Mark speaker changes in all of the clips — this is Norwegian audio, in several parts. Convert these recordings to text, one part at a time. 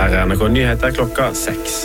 Speaker 1: Her NRK Nyheter klokka 6.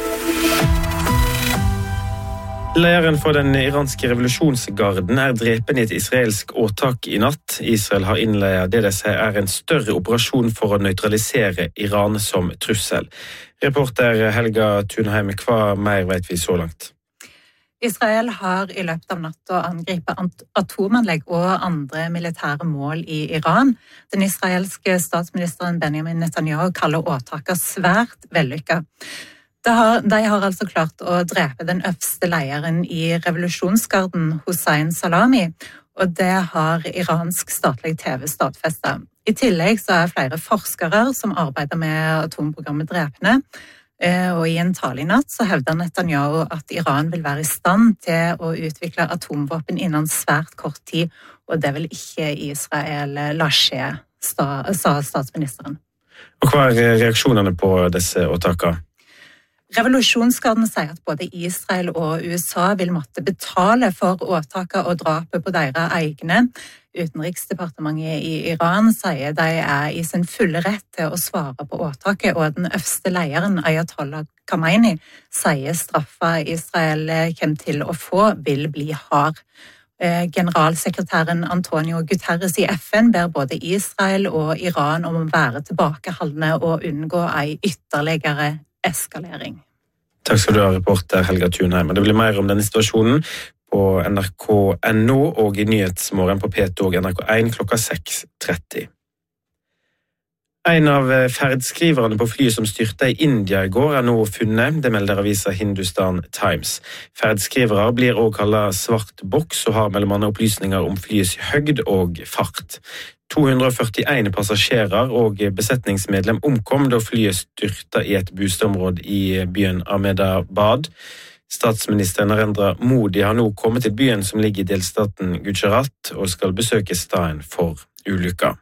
Speaker 1: Lederen for den iranske revolusjonsgarden drepen i et israelsk åtak i natt. Israel har innledet det de sier en større operasjon for å nøytralisere Iran som trussel. Reporter Helga Thunheim, hva mer vet vi så langt?
Speaker 2: Israel har i løpet av natta angrepet atomanlegg og andre militære mål i Iran. Den israelske statsministeren Benjamin Netanyahu kaller åtaket svært vellykket. De har altså klart å drepe den øverste lederen i revolusjonsgarden, Hossein Salami, og det har iransk statlig TV stadfestet. I tillegg så flere forskere som arbeider med atomprogrammet drepne, og i en tale i natt så hevder Netanyahu at Iran vil være i stand til å utvikle atomvåpen innen svært kort tid, og det vil ikke Israel la skje, sa statsministeren.
Speaker 1: Og hva reaksjonene på disse åtakene?
Speaker 2: Revolusjonsgarden sier at både Israel og USA vil måtte betale for åtaket og drapet på deres egne. Utenriksdepartementet i Iran sier de i sin fulle rett til å svare på åtaket, og den øverste lederen, Ayatollah Khamenei, sier straffa Israel kommer til å få vil bli hard. Generalsekretæren Antonio Guterres i FN ber både Israel og Iran om å være tilbakeholdne og unngå en ytterligere eskalering.
Speaker 1: Takk skal du ha, reporter Helga Thunheim. Det blir mer om denne situasjonen på NRK.no og i Nyhetsmorgen på P2 og NRK1 klokka 6:30. En av ferdskriverne på flyet som styrte i India i går nå funnet, det melder avisa Hindustan Times. Ferdskrivere blir også kallet svart boks og har mellom andre opplysninger om flyets høgd og fart. 241 passasjerer og besetningsmedlem omkom da flyet styrta i et boligområde i byen Ahmedabad. Statsminister Narendra Modi har nå kommet til byen som ligger i delstaten Gujarat og skal besøke stedet for ulykka.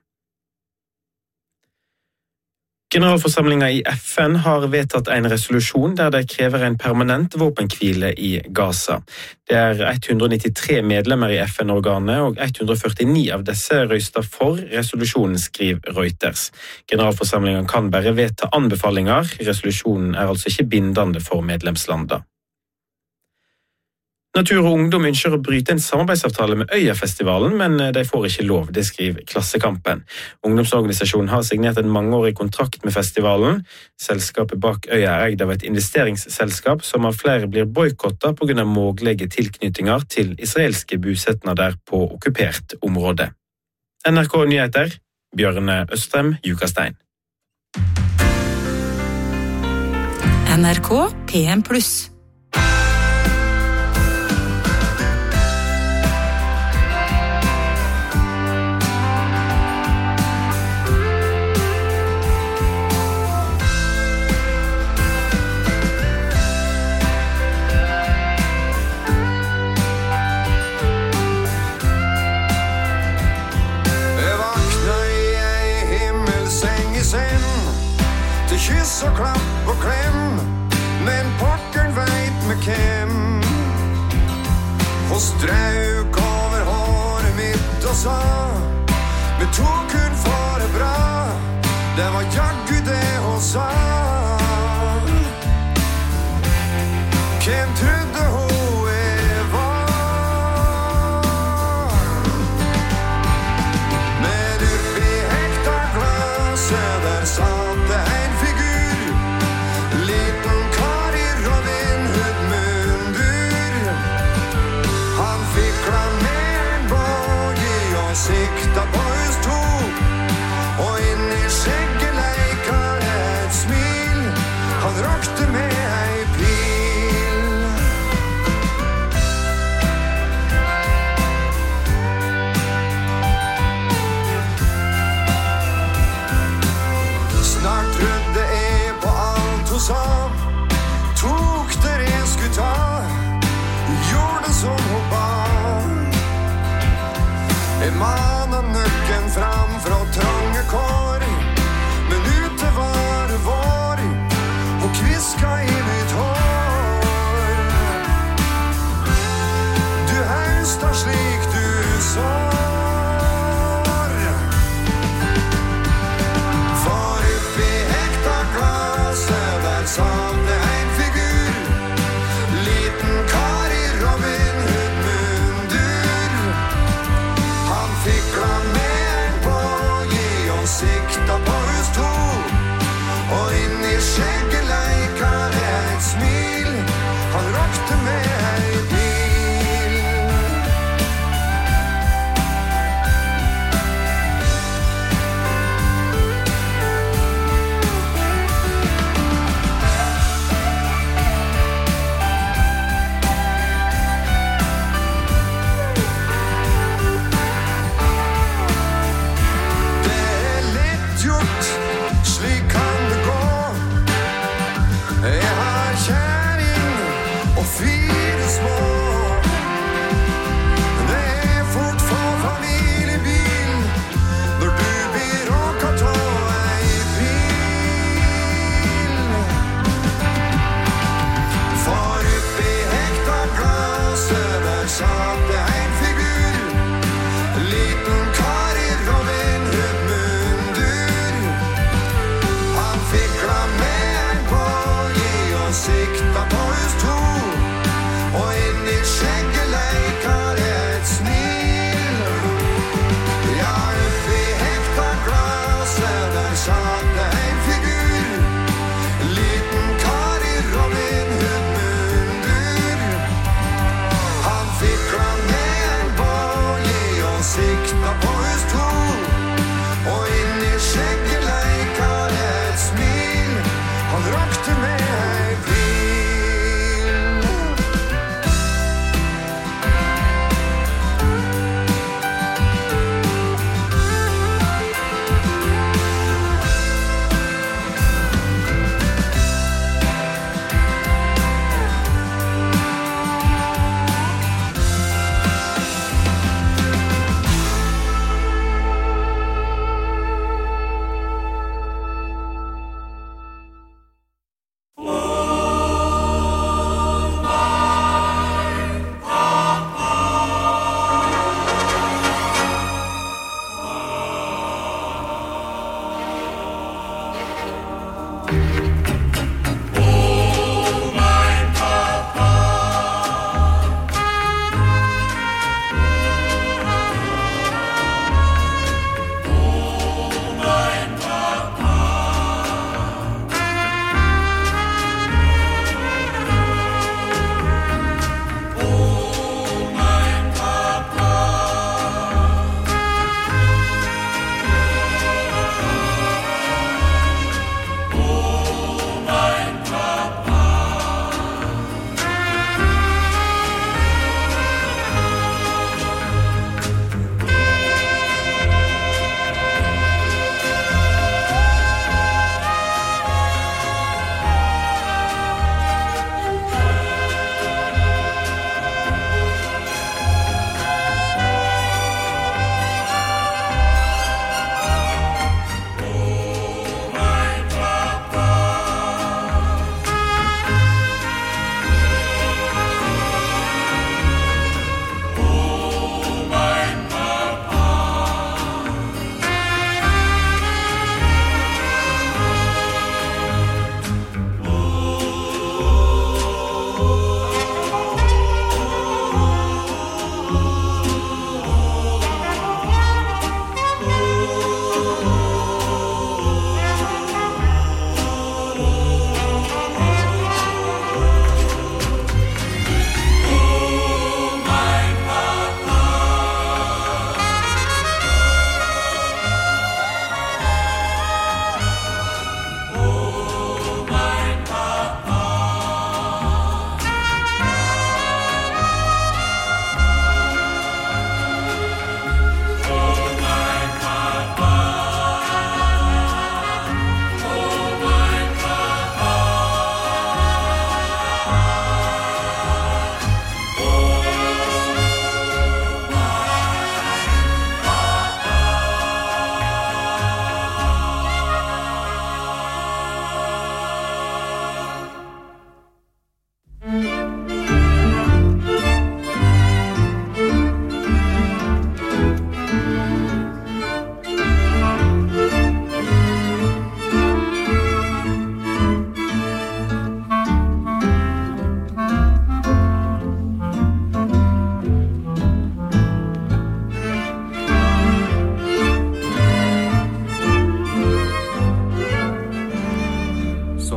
Speaker 1: Generalforsamlingen i FN har vedtatt en resolusjon der de krever en permanent våpenhvile i Gaza. Det 193 medlemmer i FN-organet, og 149 av disse røyster for resolusjonen, skriver Reuters. Generalforsamlingen kan bare vedta anbefalinger. Resolusjonen altså ikke bindende for medlemslandene. Natur og Ungdom ønsker å bryte en samarbeidsavtale med Øyafestivalen, men de får ikke lov, det skriver Klassekampen. Ungdomsorganisasjonen har signert en mangeårig kontrakt med festivalen. Selskapet bak Øya eid av et investeringsselskap som av flere blir boykottet på grunn av mulige tilknytninger til israelske bosetninger der på okkupert område. NRK Nyheter, Bjørne Østrem, Jukastein.
Speaker 3: NRK PM+.
Speaker 4: Kyss og klapp og klem, men pokkeren veit med hvem. Hun strauk over håret mitt og sa, vi tok hun for det bra, det var jaggu det hun sa. Hvem trodde hun var? Men oppi hekta glaset der satt det en sikta på hus to, og inn i skjegget leikar et smil, han råkte med ei pil. Snart trodde jeg på alt hun sa, tok der jeg skulle ta, gjorde som hun ba. Jeg manet nøkken fram fra trange kår, men ute var det vår, og kviska i mitt hår. Du høster slik du sår, for oppi hekta glas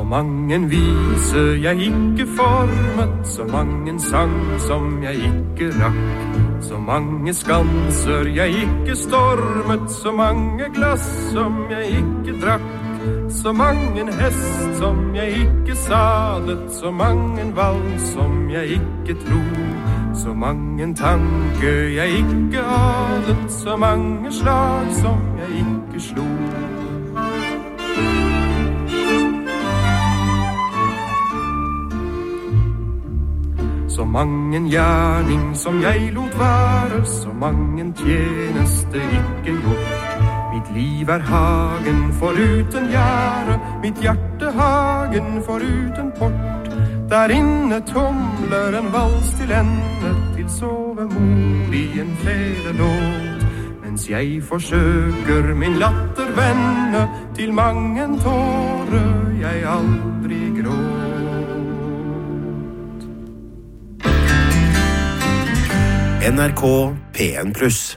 Speaker 5: mange vise jeg ikke formet, så mange sang som jeg ikke rakk, så mange skanser jeg ikke stormet, så mange glass som jeg ikke drakk, så mange hest som jeg ikke sadet, så mange valg som jeg ikke tro, så mange tanke jeg ikke adet, så mange slag som jeg ikke slo. Så mange gjerning som jeg lot være, så mange tjeneste ikke gjort. Mitt liv hagen foruten gjerde, mitt hjerte hagen foruten port. Der inne tumler en vals til ende, til sovemodig en fledelåt, mens jeg forsøker min latter vende, til mange en tåre jeg aldri gråt.
Speaker 6: NRK P1+.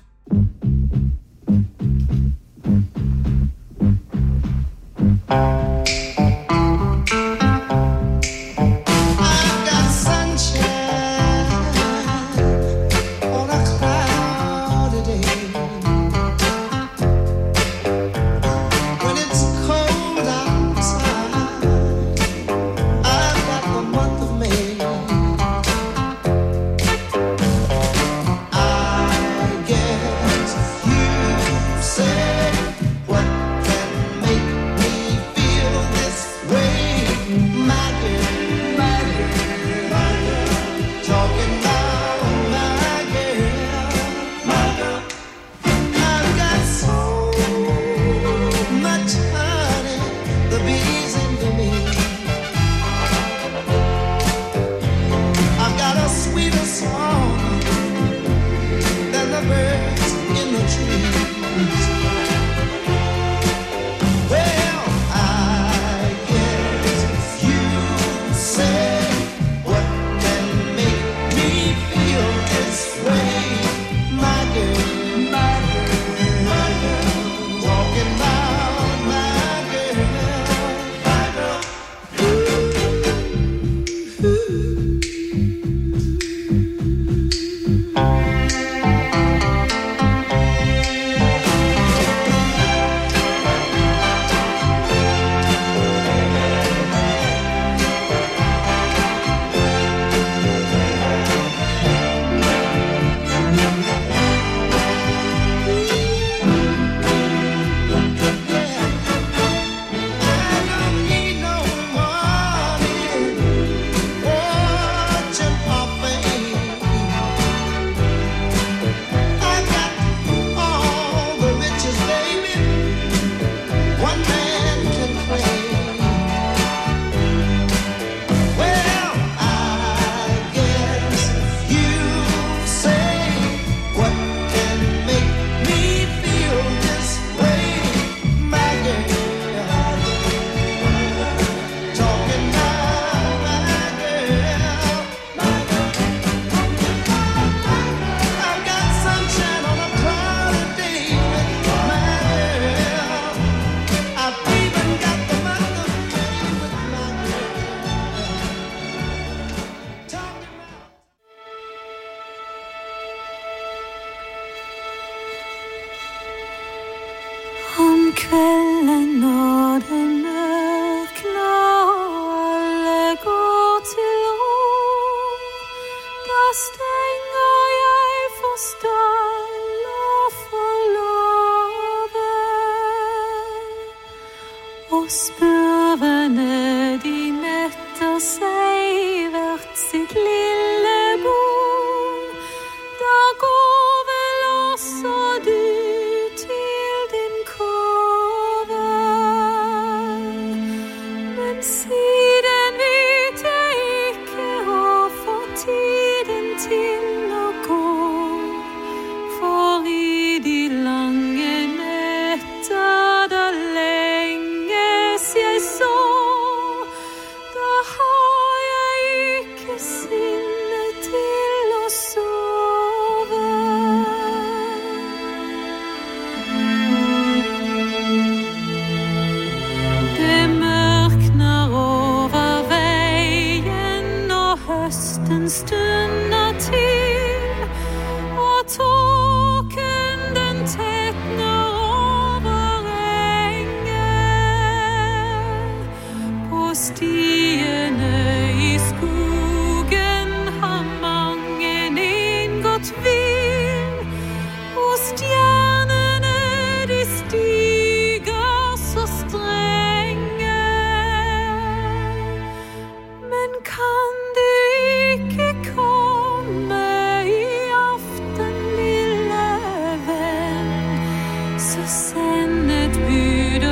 Speaker 7: Da har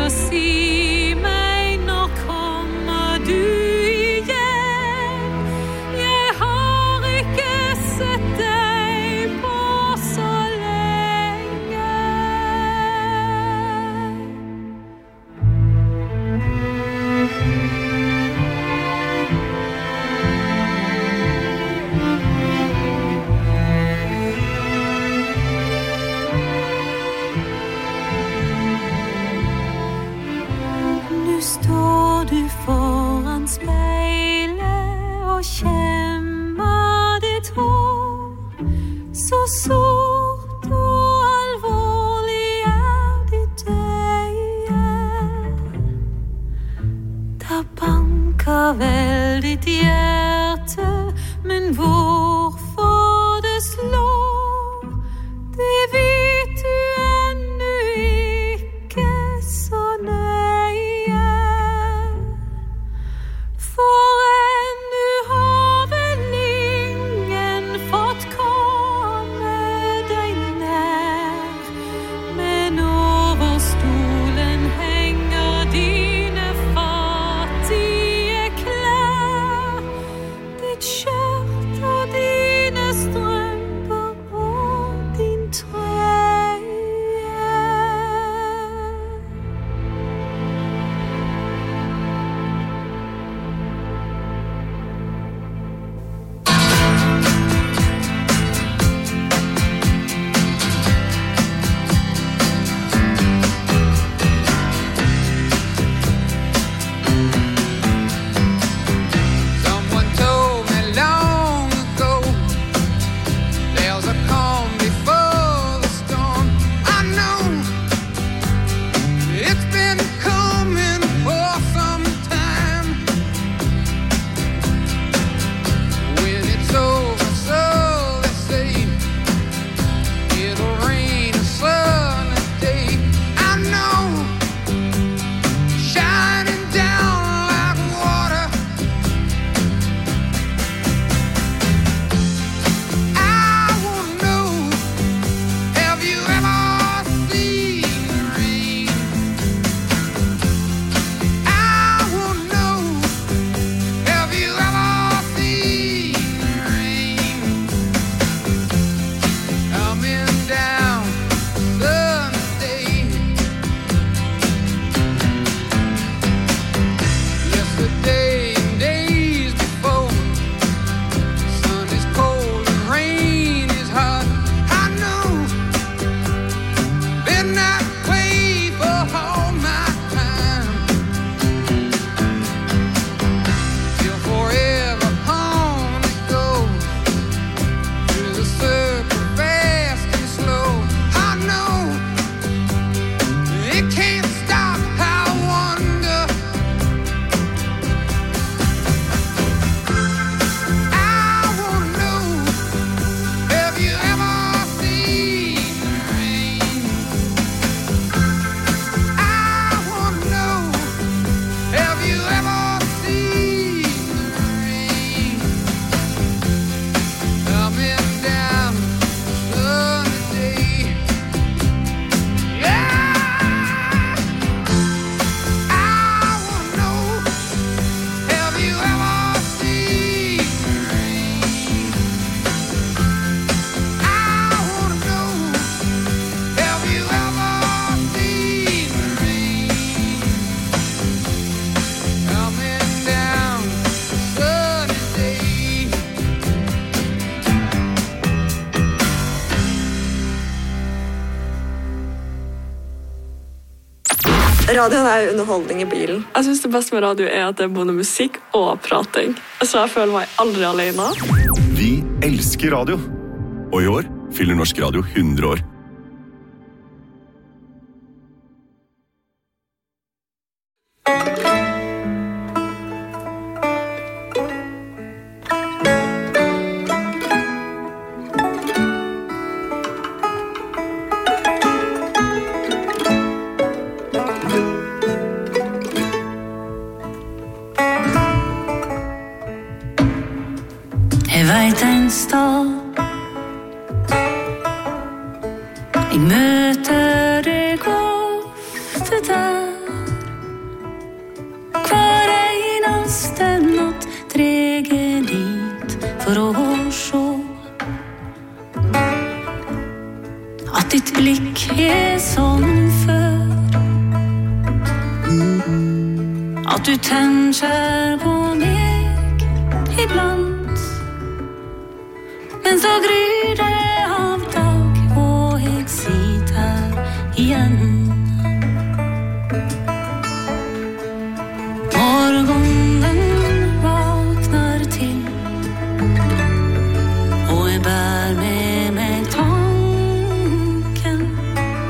Speaker 7: si meg, når kommer du igjen? Jeg har ikke sett deg på så lenge. Nu står du foran speilet og kjemmer ditt hår. Så sort og alvorlig ditt øye. Da banker vel ditt hjerte, men hvorfor det slår, det vet du ennå ikke så nøye. For ennå har vel ingen fått komme deg nær, men over stolen henger dine fattige klær, ditt skjørt og dine strømper og din trøye.
Speaker 8: Someone told me long ago, there's a calm before the storm. I know it's been coming for some time. When it's over, so they say, it'll rain a sunny day. I know, shining down like water. I wanna know, have you ever seen the rain? I wanna know, have you ever seen the rain? Coming down Sunday. Yesterday and days before, sun is cold and rain is hot. I know, been that way for all my time. Till forever on it goes, through the circle fast and slow. I know, it can't stop. I wonder, I wanna know, have you ever seen the rain? I wanna know, have you ever seen the rain? Coming down sunny day. Yeah, I wanna know, have you ever seen the rain? I wanna know, have you ever seen the rain? Coming down sunny day.
Speaker 9: Radioen jo underholdning I bilen.
Speaker 10: Jeg synes det beste med radio at det både musikk og prating. Så jeg føler meg aldri alene.
Speaker 11: Vi elsker radio. Og I år fyller Norsk Radio 100 år.
Speaker 7: Jeg vet en stad för att se att ditt blick är som förr, att du tänker på mig ibland, men så gryr det av dag och jag sitter igen. Morgonen vaknar till och jag bär med mig tanken.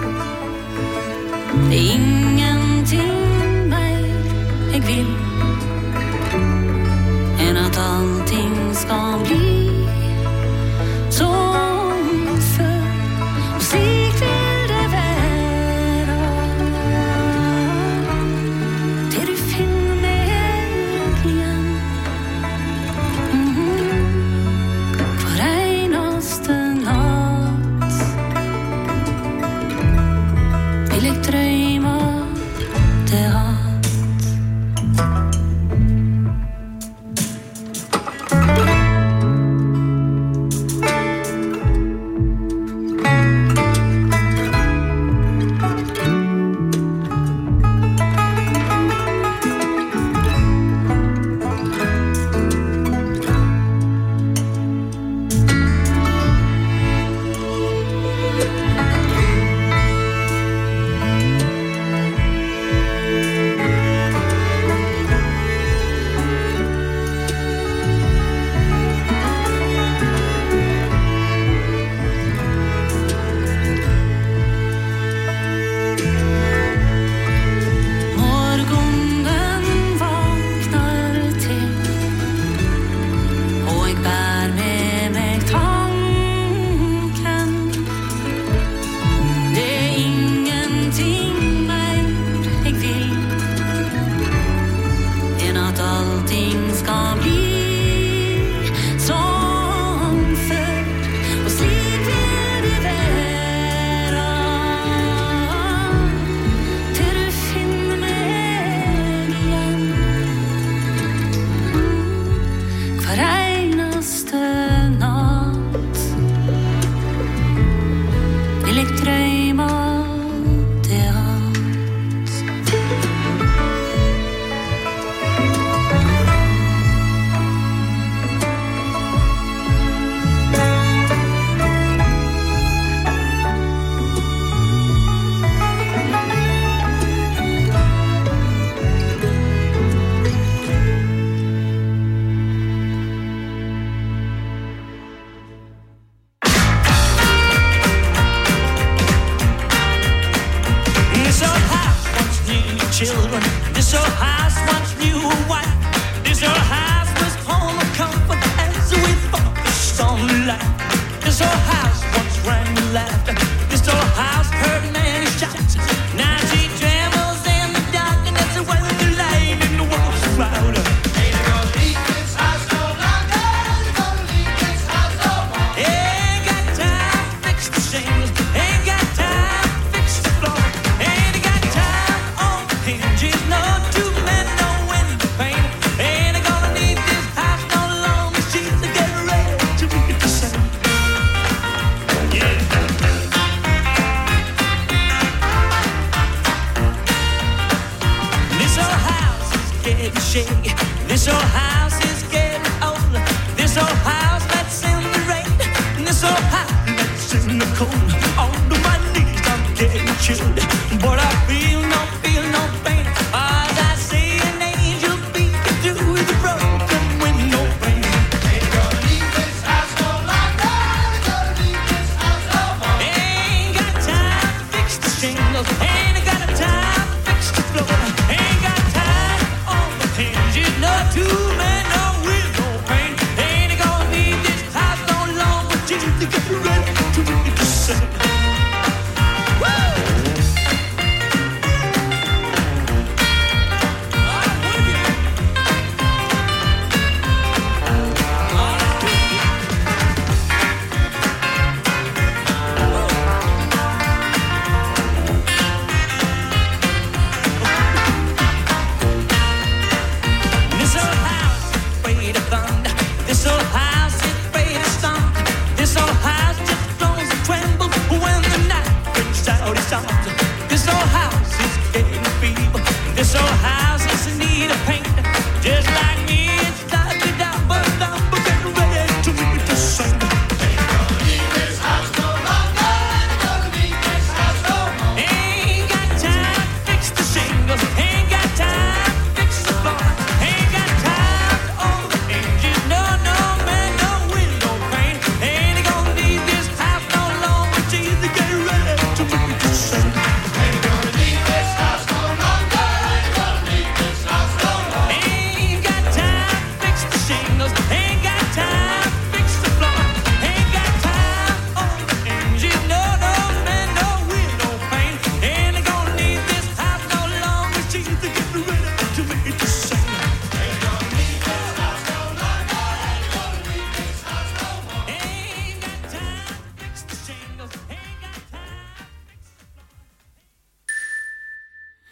Speaker 7: Det är ingenting mer jag vill än att allting ska bli som förr. Musik vill det vara, det du finner mig igen. Hver einaste natt vil jeg drømme det at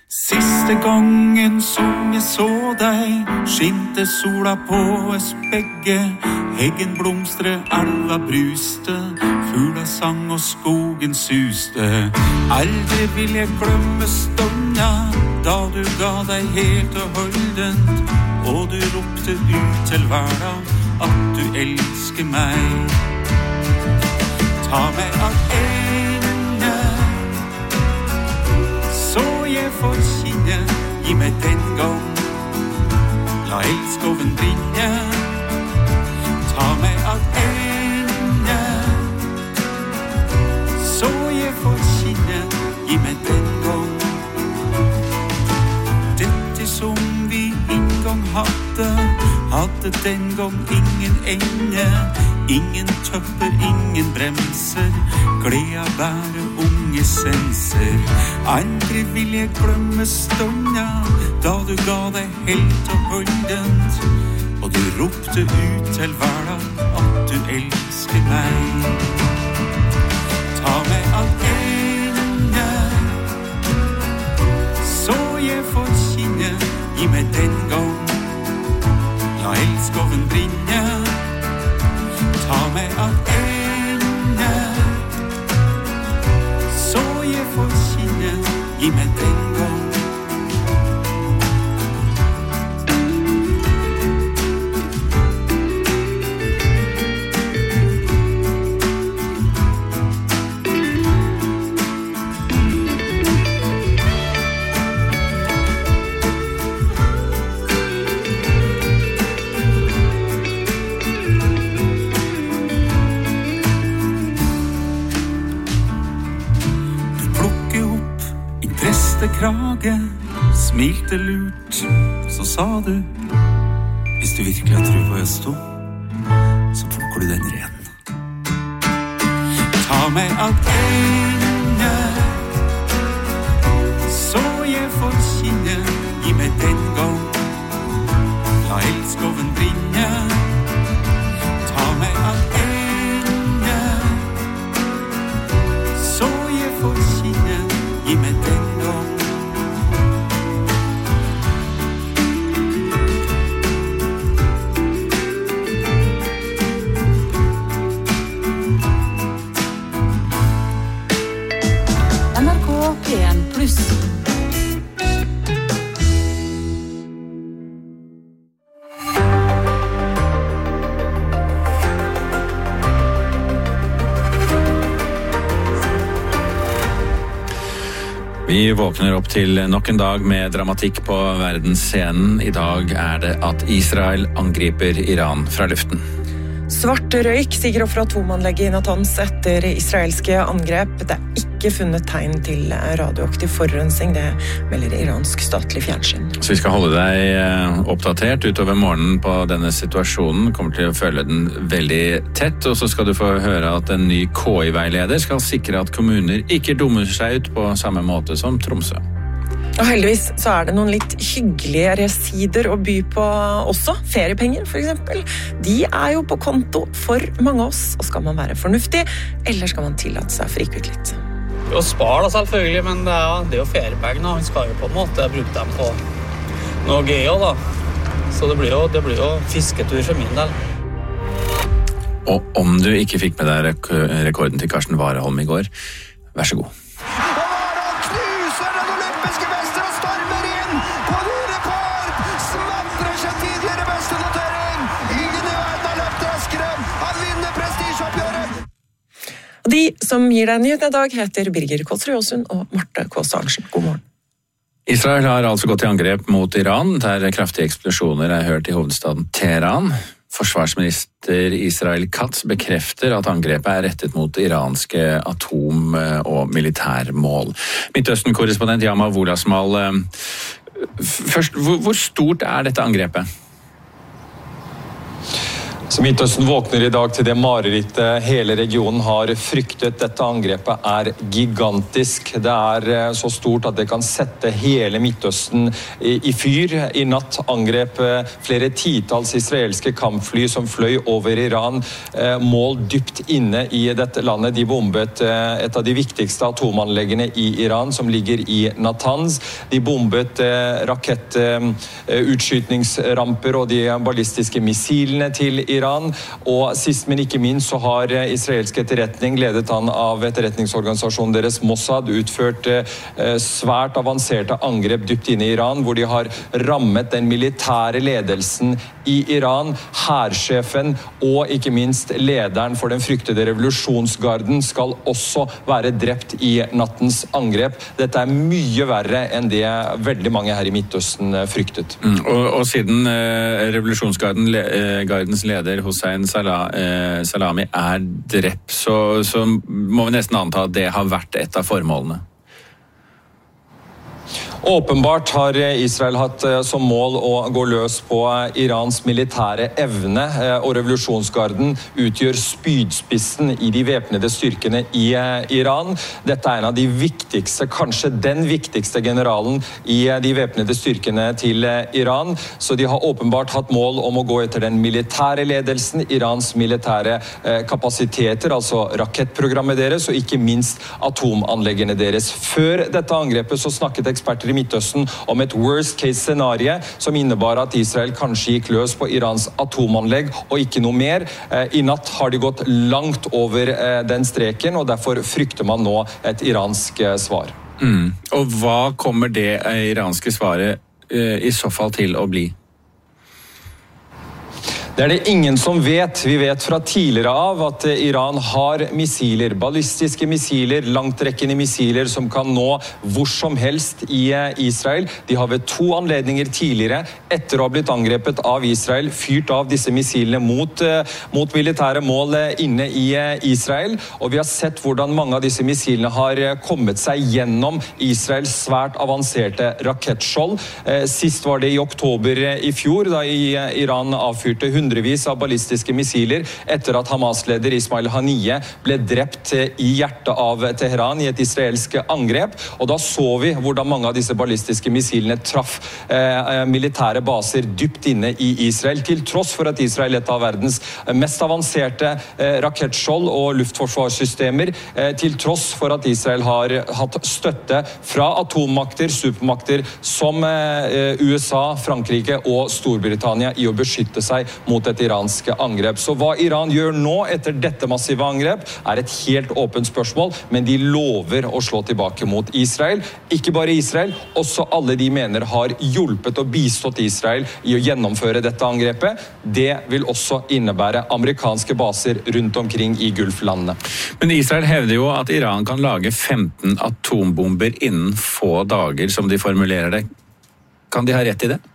Speaker 12: Siste gangen som jeg så deg, skinte sola på oss begge. Heggen blomstre, elva bruste, fugla sang og skogen suste. Aldri vil jeg glemme stunda, da du ga deg helt og holdent, og du ropte ut til verden at du elsker meg. Ta meg av ene, så jeg får kinne, gi meg den gang. La elskoven brinne, ta meg av ene, så jeg får kinne, gi meg den gang. Dette som vi en gang hadde den gang ingen ende. Ingen tøpper, ingen bremser, gleda bare unge senser. Aldri vil jeg glemme stunda, da du ga deg helt og holdent, og du ropte ut til verden at du elsker meg. Ta meg av ende, så jeg får kinne, gi meg den gang. La elskoven brinne, ta meg av ende, så jeg får kinne, gi meg den gang. Krage, smilte lurt, så sa du, hvis du virkelig har tro på Østo, så plukker du den ren. Ta meg av ene, så jeg får kinne, gi meg den gang. La elskoven brinne, ta meg av ene, så jeg får kinne, gi meg den gang.
Speaker 13: Vi våkner opp til nok en dag med dramatikk på verdensscenen. I dag er det at Israel angriper Iran fra luften.
Speaker 14: Svart røyk stiger opp fra atomanlegget i Natanz etter israelske angrep. Det er ikke funnet tegn til radioaktiv forurensning, det melder iransk statlig fjernsyn.
Speaker 13: Så vi skal holde deg oppdatert utover morgenen på denne situasjonen. Kommer til å følge den veldig tett, og så skal du få høre at en ny KI-veileder skal sikre at kommuner ikke dummer seg ut på samme måte som Tromsø.
Speaker 14: Og heldigvis så er det noen litt hyggeligere sider å by på også. Feriepenger for eksempel. De er jo på konto for mange av oss, og skal man være fornuftig, eller skal man tillate seg å frike ut litt?
Speaker 15: Jo, spar da selvfølgelig, men det er jo feriepenger, og vi skal jo på en måte bruke dem på noe gøy da. Så det blir jo fisketur for min del.
Speaker 13: Og om du ikke fikk med deg rekorden til Karsten Warholm i går, vær så god.
Speaker 14: De som gir deg nyheten i dag heter Birger Kolsrud Jåsund og Marte Kås Arntzen. God morgen.
Speaker 13: Israel har altså gått til angrep mot Iran, der kraftige eksplosjoner er hørt i hovedstaden Teheran. Forsvarsminister Israel Katz bekrefter at angrepet er rettet mot iranske atom- og militærmål. Midtøsten-korrespondent Yama Wolasmal, først, hvor stort er dette angrepet?
Speaker 16: Så Midtøsten våkner I dag til det marerittet hele regionen har fryktet. Dette angrepet gigantisk. Det så stort at det kan sette hele Midtøsten I fyr. I natt angrep flere titalls israelske kampfly som fløy over Iran. Mål dypt inne I dette landet. De bombet et av de viktigste atomanleggene I Iran, som ligger I Natanz. De bombet rakettutskytningsramper og de ballistiske missilene til Iran, og sist, men ikke minst, så har israelsk etterretning, ledet an av etterretningsorganisasjonen deres Mossad, utført svært avanserte angrep dypt inne I Iran, hvor de har rammet den militære ledelsen I Iran, hærsjefen og ikke minst lederen for den fryktede revolusjonsgarden skal også være drept I nattens angrep. Dette mye verre enn det veldig mange her I Midtøsten fryktet.
Speaker 13: Og siden revolusjonsgardens leder Hossein Salami drept, så må vi nesten anta at det har vært et av formålene.
Speaker 16: Åpenbart har Israel hatt som mål å gå løs på Irans militære evne, og revolusjonsgarden utgjør spydspissen I de væpnede styrkene I Iran. Dette en av de viktigste, kanskje den viktigste generalen I de væpnede styrkene til Iran, så de har åpenbart hatt mål om å gå etter den militære ledelsen, Irans militære kapasiteter, altså rakettprogrammet deres, og ikke minst atomanleggene deres. Før dette angrepet så snakket eksperter I Midtøsten om et worst case scenario som innebar at Israel kanskje gikk løs på Irans atomanlegg og ikke noe mer. I natt har de gått langt over den streken, og derfor frykter man nå et iransk svar.
Speaker 13: Og hva kommer det iranske svaret I så fall til å bli?
Speaker 16: Det det ingen som vet. Vi vet fra tidligere av at Iran har missiler, ballistiske missiler, langtrekkende missiler som kan nå hvor som helst I Israel. De har ved 2 anledninger tidligere, etter å ha blitt angrepet av Israel, fyrt av disse missilene mot militære mål inne I Israel. Og vi har sett hvordan mange av disse missilene har kommet seg gjennom Israels svært avanserte rakettskjold. Sist var det I oktober I fjor, da Iran avfyrte hundrevis av ballistiske missiler etter at Hamas-leder Ismail Haniyeh ble drept I hjertet av Teheran I et israelsk angrep. Og da så vi hvordan mange av disse ballistiske missilene traff militære baser dypt inne I Israel, til tross for at Israel er et av verdens mest avanserte rakettskjold og luftforsvarssystemer, til tross for at Israel har hatt støtte fra atommakter, supermakter som USA, Frankrike og Storbritannia I å beskytte seg mot et iransk angrep. Så hva Iran gjør nå etter dette massive angrep et helt åpent spørsmål, men de lover å slå tilbake mot Israel. Ikke bare Israel, også alle de mener har hjulpet og bistått Israel I å gjennomføre dette angrepet. Det vil også innebære amerikanske baser rundt omkring I Gulflandene.
Speaker 13: Men Israel hevder jo at Iran kan lage 15 atombomber innen få dager, som de formulerer det. Kan de ha rett I det?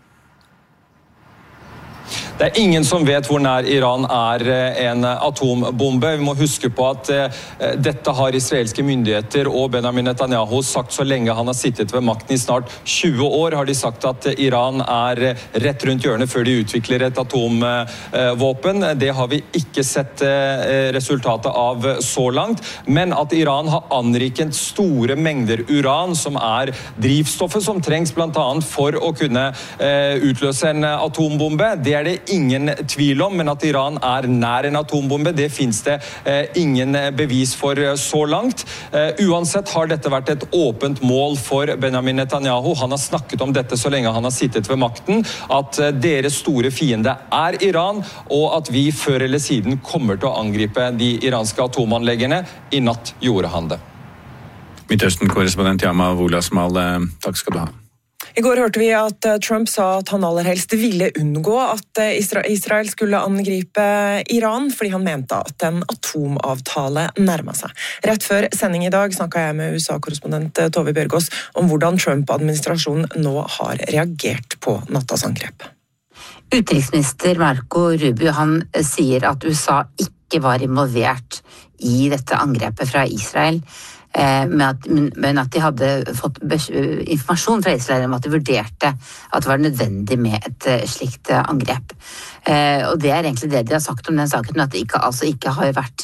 Speaker 16: Det ingen som vet hvor nær Iran en atombombe. Vi må huske på at dette har israelske myndigheter og Benjamin Netanyahu sagt så lenge han har sittet ved makten I snart 20 år, har de sagt at Iran rett rundt hjørnet før de utvikler et atomvåpen. Det har vi ikke sett resultatet av så langt, men at Iran har anriket store mengder uran, som drivstoffet som trengs blant annet for å kunne utløse en atombombe. Det det ingen tvil om, men at Iran nær en atombombe, det finnes det ingen bevis for så langt. Uansett har dette vært et åpent mål for Benjamin Netanyahu. Han har snakket om dette så lenge han har sittet ved makten, at deres store fiende Iran, og at vi før eller siden kommer til å angripe de iranske atomanleggene. I natt gjorde han det.
Speaker 13: Midtøsten-korrespondent Yama Wolasmal, takk skal du ha.
Speaker 14: I går hørte vi at Trump sa at han aller helst ville unngå at Israel skulle angripe Iran, fordi han mente at en atomavtale nærmet seg. Rett før sending I dag snakket jeg med USA-korrespondent Tove Bjørgaas om hvordan Trump-administrasjonen nå har reagert på nattas angrep.
Speaker 17: Utenriksminister Marco Rubio, han sier at USA ikke var involvert I dette angrepet fra Israel. men at de hadde fått informasjon fra Israel om at de vurderte at det var nødvendig med et slikt angrep. Og det egentlig det de har sagt om den saken, at de ikke har vært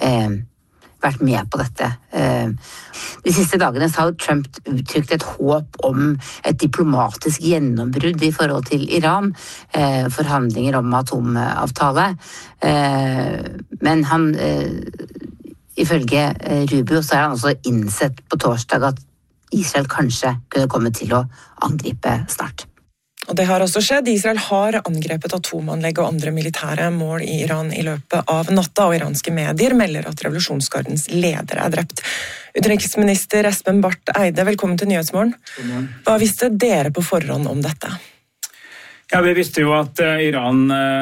Speaker 17: med på dette. De siste dagene så har Trump uttrykt et håp om et diplomatisk gjennombrudd i forhold til Iran, forhandlinger om atomavtale, men han, ifølge Rubio, så har han også innsett på torsdag at Israel kanskje kunne komme til å angripe snart.
Speaker 14: Og det har også skjedd. Israel har angrepet atomanlegg og andre militære mål i Iran i løpet av natta, og iranske medier melder at revolusjonsgardens leder er drept. Utenriksminister Espen Barth Eide, velkommen til Nyhetsmorgen. Hva visste dere på forhånd om dette?
Speaker 18: Ja, vi visste jo at Iran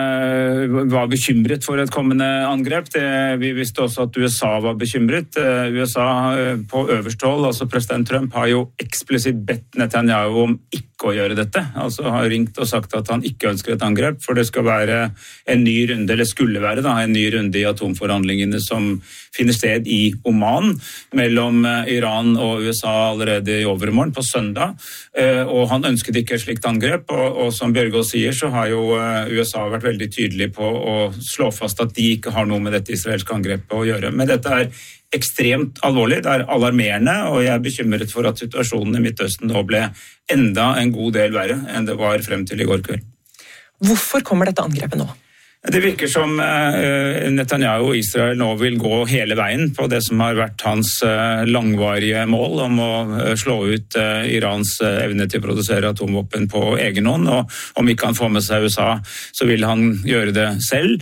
Speaker 18: var bekymret for et kommende angrep. Vi visste også at USA var bekymret. USA på øverste hold, altså president Trump, har jo eksplisitt bedt Netanyahu om ikke å gjøre dette. Altså har ringt og sagt at han ikke ønsker et angrep, for det skal være en ny runde, eller skulle være da, en ny runde i atomforhandlingene som finner sted i Oman, mellom Iran og USA allerede i overmorgen på søndag. Og han ønsket ikke et slikt angrep, og som Bjørgaas sier, så har jo USA vært veldig tydelig på å slå fast at de ikke har noe med dette israelske angrepet å gjøre. Men dette er ekstremt alvorlig, det er alarmerende, og jeg er bekymret for at situasjonen i Midtøsten nå ble enda en god del verre enn det var frem til i går kveld.
Speaker 14: Hvorfor kommer dette angrepet nå?
Speaker 18: Det virker som Netanyahu og Israel nå vil gå hele veien på det som har vært hans langvarige mål om å slå ut Irans evne til å produsere atomvåpen på egen hånd, og om ikke han får med seg USA, så vil han gjøre det selv.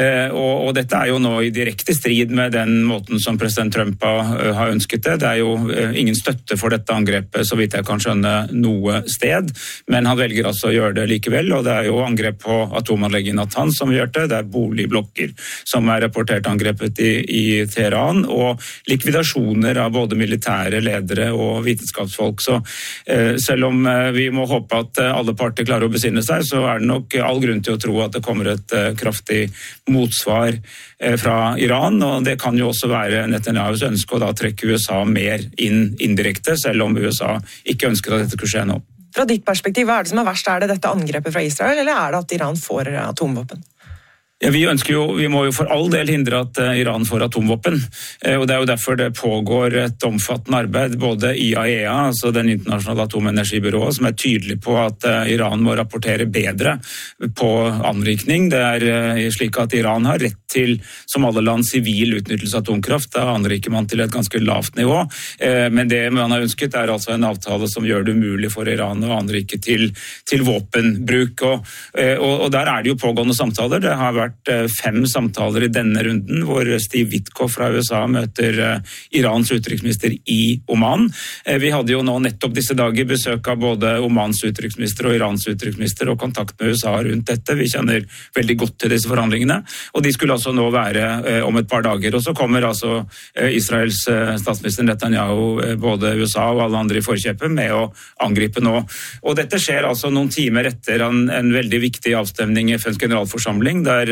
Speaker 18: Og dette er jo nå i direkte strid med den måten som president Trump har ønsket det. Det er jo ingen støtte for dette angrepet, så vidt jeg kan skjønne, noe sted, men han velger altså å gjøre det likevel, og det er jo angrep på atomanlegget i Natanz som vi gjør. Det er boligblokker som er rapportert angrepet i Teheran, og likvidasjoner av både militære ledere og vitenskapsfolk. Så selv om vi må håpe at alle parter klarer å besinne seg, så er det nok all grunn til å tro at det kommer et kraftig motsvar fra Iran, og det kan jo også være Netanyahus ønske å da trekke USA mer inn indirekte, selv om USA ikke ønsker at dette skulle skje nå.
Speaker 14: Fra ditt perspektiv, hva er det som er verst? Er det dette angrepet fra Israel, eller er det at Iran får atomvåpen?
Speaker 18: Ja, vi må jo for all del hindre at Iran får atomvåpen, og det er jo derfor det pågår et omfattende arbeid, både IAEA, altså den internasjonale atomenergibyrået, som er tydelig på at Iran må rapportere bedre på anrikning. Det er slik at Iran har rett til, som alle land, sivil utnyttelse av atomkraft. Da anriker man til et ganske lavt nivå, men det man har ønsket er altså en avtale som gjør det umulig for Iran å anrike til våpenbruk, og der er det jo pågående samtaler. Det har vært 5 samtaler i denne runden, hvor Steve Witkoff fra USA møter Irans utenriksminister i Oman. Vi hadde jo nå nettopp disse dager besøk av både Omans utenriksminister og Irans utenriksminister og kontakt med USA rundt dette. Vi kjenner veldig godt til disse forhandlingene, og de skulle altså nå være om et par dager. Og så kommer altså Israels statsminister Netanyahu, både USA og alle andre i forkjøpet, med å angripe nå. Og dette skjer altså noen timer etter en veldig viktig avstemning i FNs generalforsamling, der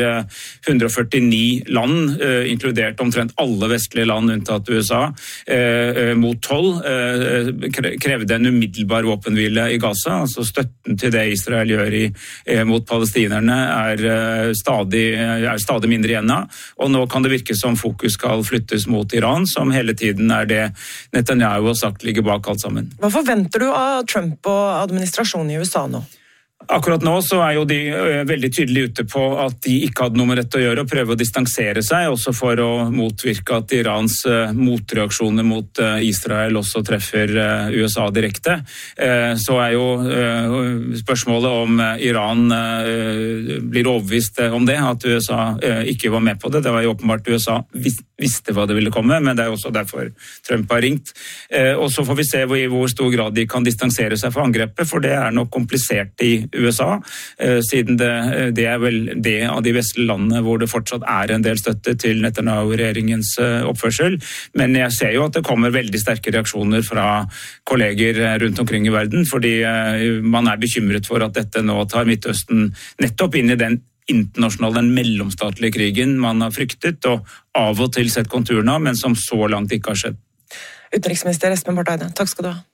Speaker 18: 149 land, inkludert omtrent alle vestlige land unntatt USA, mot 12, krevde en umiddelbar våpenhvile i Gaza. Altså støtten til det Israel gjør mot palestinerne er stadig mindre igjen av, og nå kan det virke som fokus skal flyttes mot Iran, som hele tiden er det Netanyahu har sagt ligger bak alt sammen.
Speaker 14: Hva forventer du av Trump og administrasjonen i USA nå?
Speaker 18: Akkurat nå så er jo de veldig tydelige ute på at de ikke hadde noe med dette å gjøre, og prøve å distansere seg, også for å motvirke at Irans motreaksjoner mot Israel også treffer USA direkte. Så er jo spørsmålet om Iran blir overbevist om det, at USA ikke var med på det. Det var jo åpenbart USA visste hva det ville komme, men det er også derfor Trump har ringt. Og så får vi se i hvor stor grad de kan distansere seg fra angrepet, for det er nok komplisert i USA, siden det er vel det av de vestlige landene hvor det fortsatt er en del støtte til Netanyahu-regjeringens oppførsel. Men jeg ser jo at det kommer veldig sterke reaksjoner fra kolleger rundt omkring i verden, fordi man er bekymret for at dette nå tar Midtøsten nettopp inn i den internasjonale, den mellomstatlige krigen man har fryktet, og av og til sett konturene av, men som så langt ikke har skjedd.
Speaker 14: Utenriksminister Espen Barth Eide, takk skal du ha.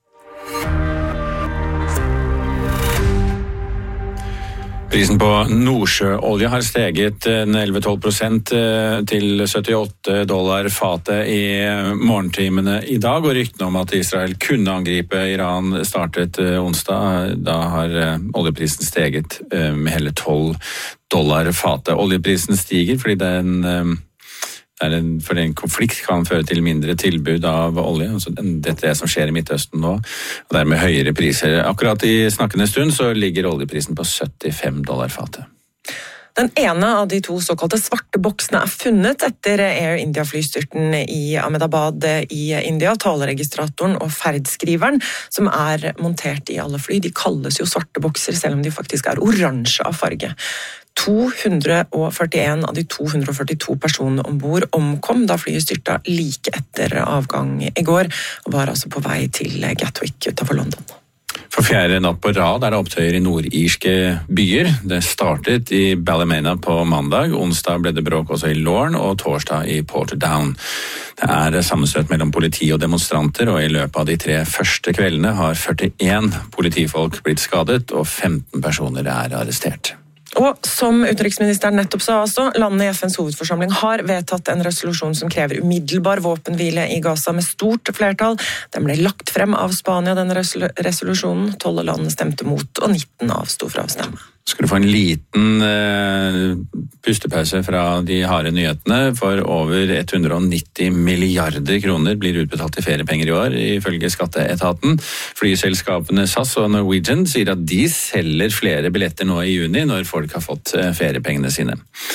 Speaker 13: Prisen på Nordsjøolje har steget 11-12% til $78 fatet i morgentimene i dag, og ryktene om at Israel kunne angripe Iran startet onsdag. Da har oljeprisen steget med hele $12 fatet. Oljeprisen stiger fordi for en konflikt kan føre til mindre tilbud av olje. Altså, dette er det som skjer i Midtøsten nå, og dermed høyere priser. Akkurat i snakkende stund så ligger oljeprisen på $75 fatet.
Speaker 14: Den ene av de to såkalte svarte boksene er funnet etter Air India-flystyrten i Ahmedabad i India. Taleregistratoren og ferdskriveren som er montert i alle fly, de kalles jo svarte bokser, selv om de faktisk er oransje av farge. 241 av de 242 personene ombord omkom da flyet styrta like etter avgang i går, og var altså på vei til Gatwick utenfor London.
Speaker 13: For fjerde natt på rad er det opptøyer i nordirske byer. Det startet i Ballymena på mandag, onsdag ble det bråk også i Lorne og torsdag i Portadown. Det er sammenstøt mellom politi og demonstranter, og i løpet av de 3 første kveldene har 41 politifolk blitt skadet, og 15 personer er arrestert.
Speaker 14: Og som utenriksministeren nettopp sa også, landene i FNs hovedforsamling har vedtatt en resolusjon som krever umiddelbar våpenhvile i Gaza med stort flertall. Den ble lagt frem av Spania, denne resolusjonen. 12 land stemte mot, og 19 avsto fra å stemme.
Speaker 13: Skal du få en liten pustepause fra de harde nyhetene, for over 190 milliarder kroner blir utbetalt i feriepenger i år, ifølge skatteetaten. Flyselskapene SAS og Norwegian sier at de selger flere billetter nå i juni, når folk har fått feriepengene sine.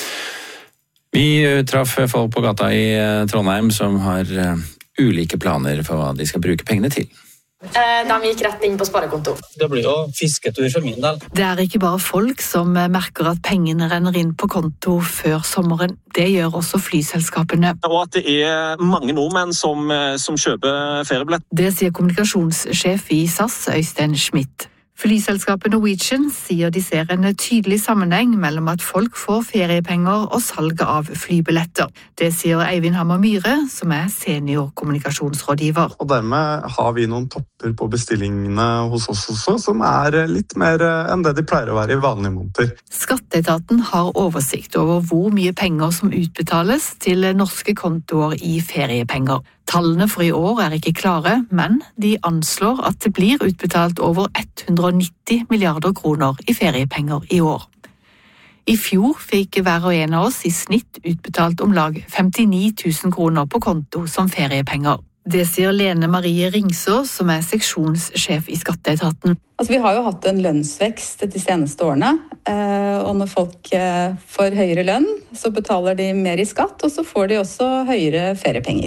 Speaker 13: Vi traff folk på gata i Trondheim som har ulike planer for hva de skal bruke pengene til.
Speaker 19: De gikk rett inn på sparekonto.
Speaker 15: Det blir jo fisketur for min del.
Speaker 20: Det er ikke bare folk som merker at pengene renner inn på konto før sommeren. Det gjør også flyselskapene.
Speaker 21: Og at det er mange nordmenn som kjøper feriebillett.
Speaker 20: Det sier kommunikasjonssjef i SAS, Øystein Schmidt. Flyselskapet Norwegian sier de ser en tydelig sammenheng mellom at folk får feriepenger og salget av flybilletter. Det sier Eivind Hammer Myhre, som er seniorkommunikasjonsrådgiver.
Speaker 22: Og dermed har vi noen topper på bestillingene hos oss også, som er litt mer enn det de pleier å være i vanlige måneder.
Speaker 20: Skatteetaten har oversikt over hvor mye penger som utbetales til norske kontoer i feriepenger. Tallene for i år er ikke klare, men de anslår at det blir utbetalt over 190 milliarder kroner i feriepenger i år. I fjor fikk hver og en av oss i snitt utbetalt om lag 59 000 kroner på konto som feriepenger. Det sier Lene Marie Ringså, som er seksjonssjef i Skatteetaten.
Speaker 23: Vi har jo hatt en lønnsvekst de seneste årene, og når folk får høyere lønn, så betaler de mer i skatt, og så får de også høyere feriepenger.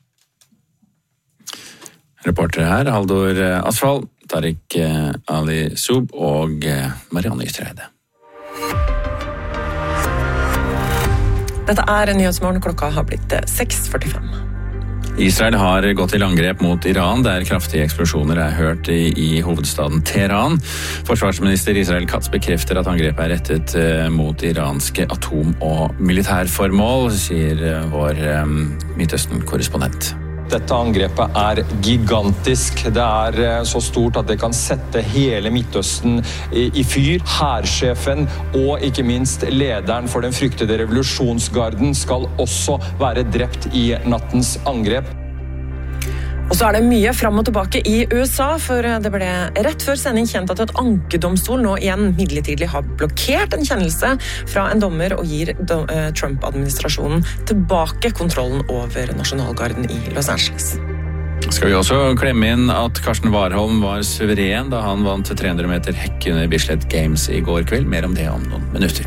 Speaker 13: Reportere her, Haldor Asfald, Tariq Ali Sub og Marianne Ytreide.
Speaker 14: Dette er Nyhetsmorgen, klokka har blitt 6:45.
Speaker 13: Israel har gått til angrep mot Iran, der kraftige eksplosjoner er hørt i hovedstaden Teheran. Forsvarsminister Israel Katz bekrefter at angrepet er rettet mot iranske atom- og militærformål, sier vår Midtøsten-korrespondent.
Speaker 16: Dette angrepet er gigantisk. Det er så stort at det kan sette hele Midtøsten i fyr. Hærsjefen og ikke minst lederen for den fryktede revolusjonsgarden skal også være drept i nattens angrep.
Speaker 14: Og så er det mye fram og tilbake i USA, for det ble rett før sending kjent at et ankedomstol nå igjen midlertidig har blokkert en kjennelse fra en dommer og gir Trump-administrasjonen tilbake kontrollen over nasjonalgarden i Los Angeles.
Speaker 13: Skal vi også klemme inn at Karsten Warholm var suveren da han vant 300 meter hekk under Bislett Games i går kveld. Mer om det om noen minutter.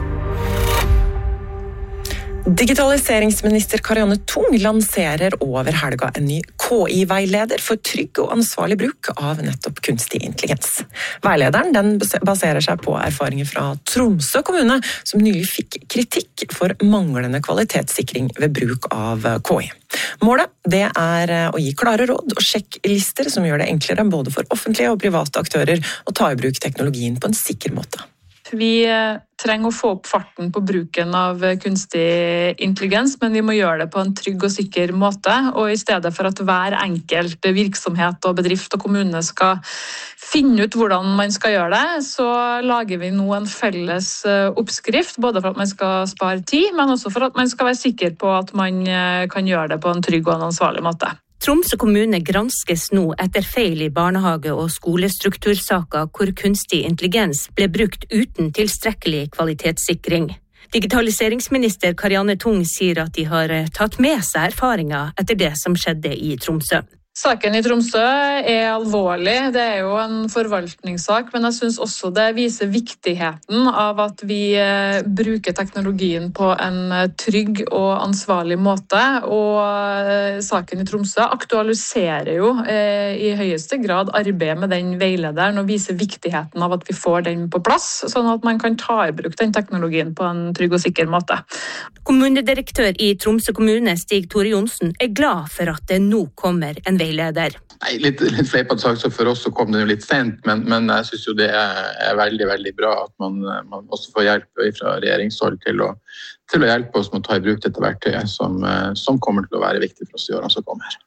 Speaker 14: Digitaliseringsminister Karianne Tung lanserer over helga en ny KI-veileder for trygg og ansvarlig bruk av nettopp kunstig intelligens. Veilederen den baserer seg på erfaringer fra Tromsø kommune, som nylig fikk kritikk for manglende kvalitetssikring ved bruk av KI. Målet det er å gi klare råd og sjekklister som gjør det enklere både for offentlige og private aktører å ta i bruk teknologien på en sikker måte.
Speaker 1: Vi trenger å få opp farten på bruken av kunstig intelligens, men vi må gjøre det på en trygg og sikker måte. Og i stedet for at hver enkelt virksomhet og bedrift og kommune skal finne ut hvordan man skal gjøre det, så lager vi nå en felles oppskrift, både for at man skal spare tid, men også for at man skal være sikker på at man kan gjøre det på en trygg og en ansvarlig måte.
Speaker 2: Tromsø kommune granskes nå etter feil i barnehage- og skolestruktursaker hvor kunstig intelligens ble brukt uten tilstrekkelig kvalitetssikring. Digitaliseringsminister Karianne Tung sier at de har tatt med seg erfaringer etter det som skjedde i Tromsø.
Speaker 1: Saken i Tromsø alvorlig. Det jo en forvaltningssak, men jeg synes også det viser viktigheten av at vi bruker teknologien på en trygg og ansvarlig måte. Og saken i Tromsø aktualiserer jo i høyeste grad arbeidet med den veilederen og viser viktigheten av at vi får den på plass, sånn at man kan ta i bruk den teknologien på en trygg og sikker måte.
Speaker 2: Kommunedirektør i Tromsø kommune, Stig Tore Johnsen, glad for at det nå kommer en veileder.
Speaker 3: Nei, litt fleipete sagt, så for oss så kom det jo litt sent, men jeg synes jo det veldig, veldig bra at man også får hjelp fra regjeringshold til å hjelpe oss med å ta i bruk dette verktøyet som kommer til å være viktig for oss i årene som kommer.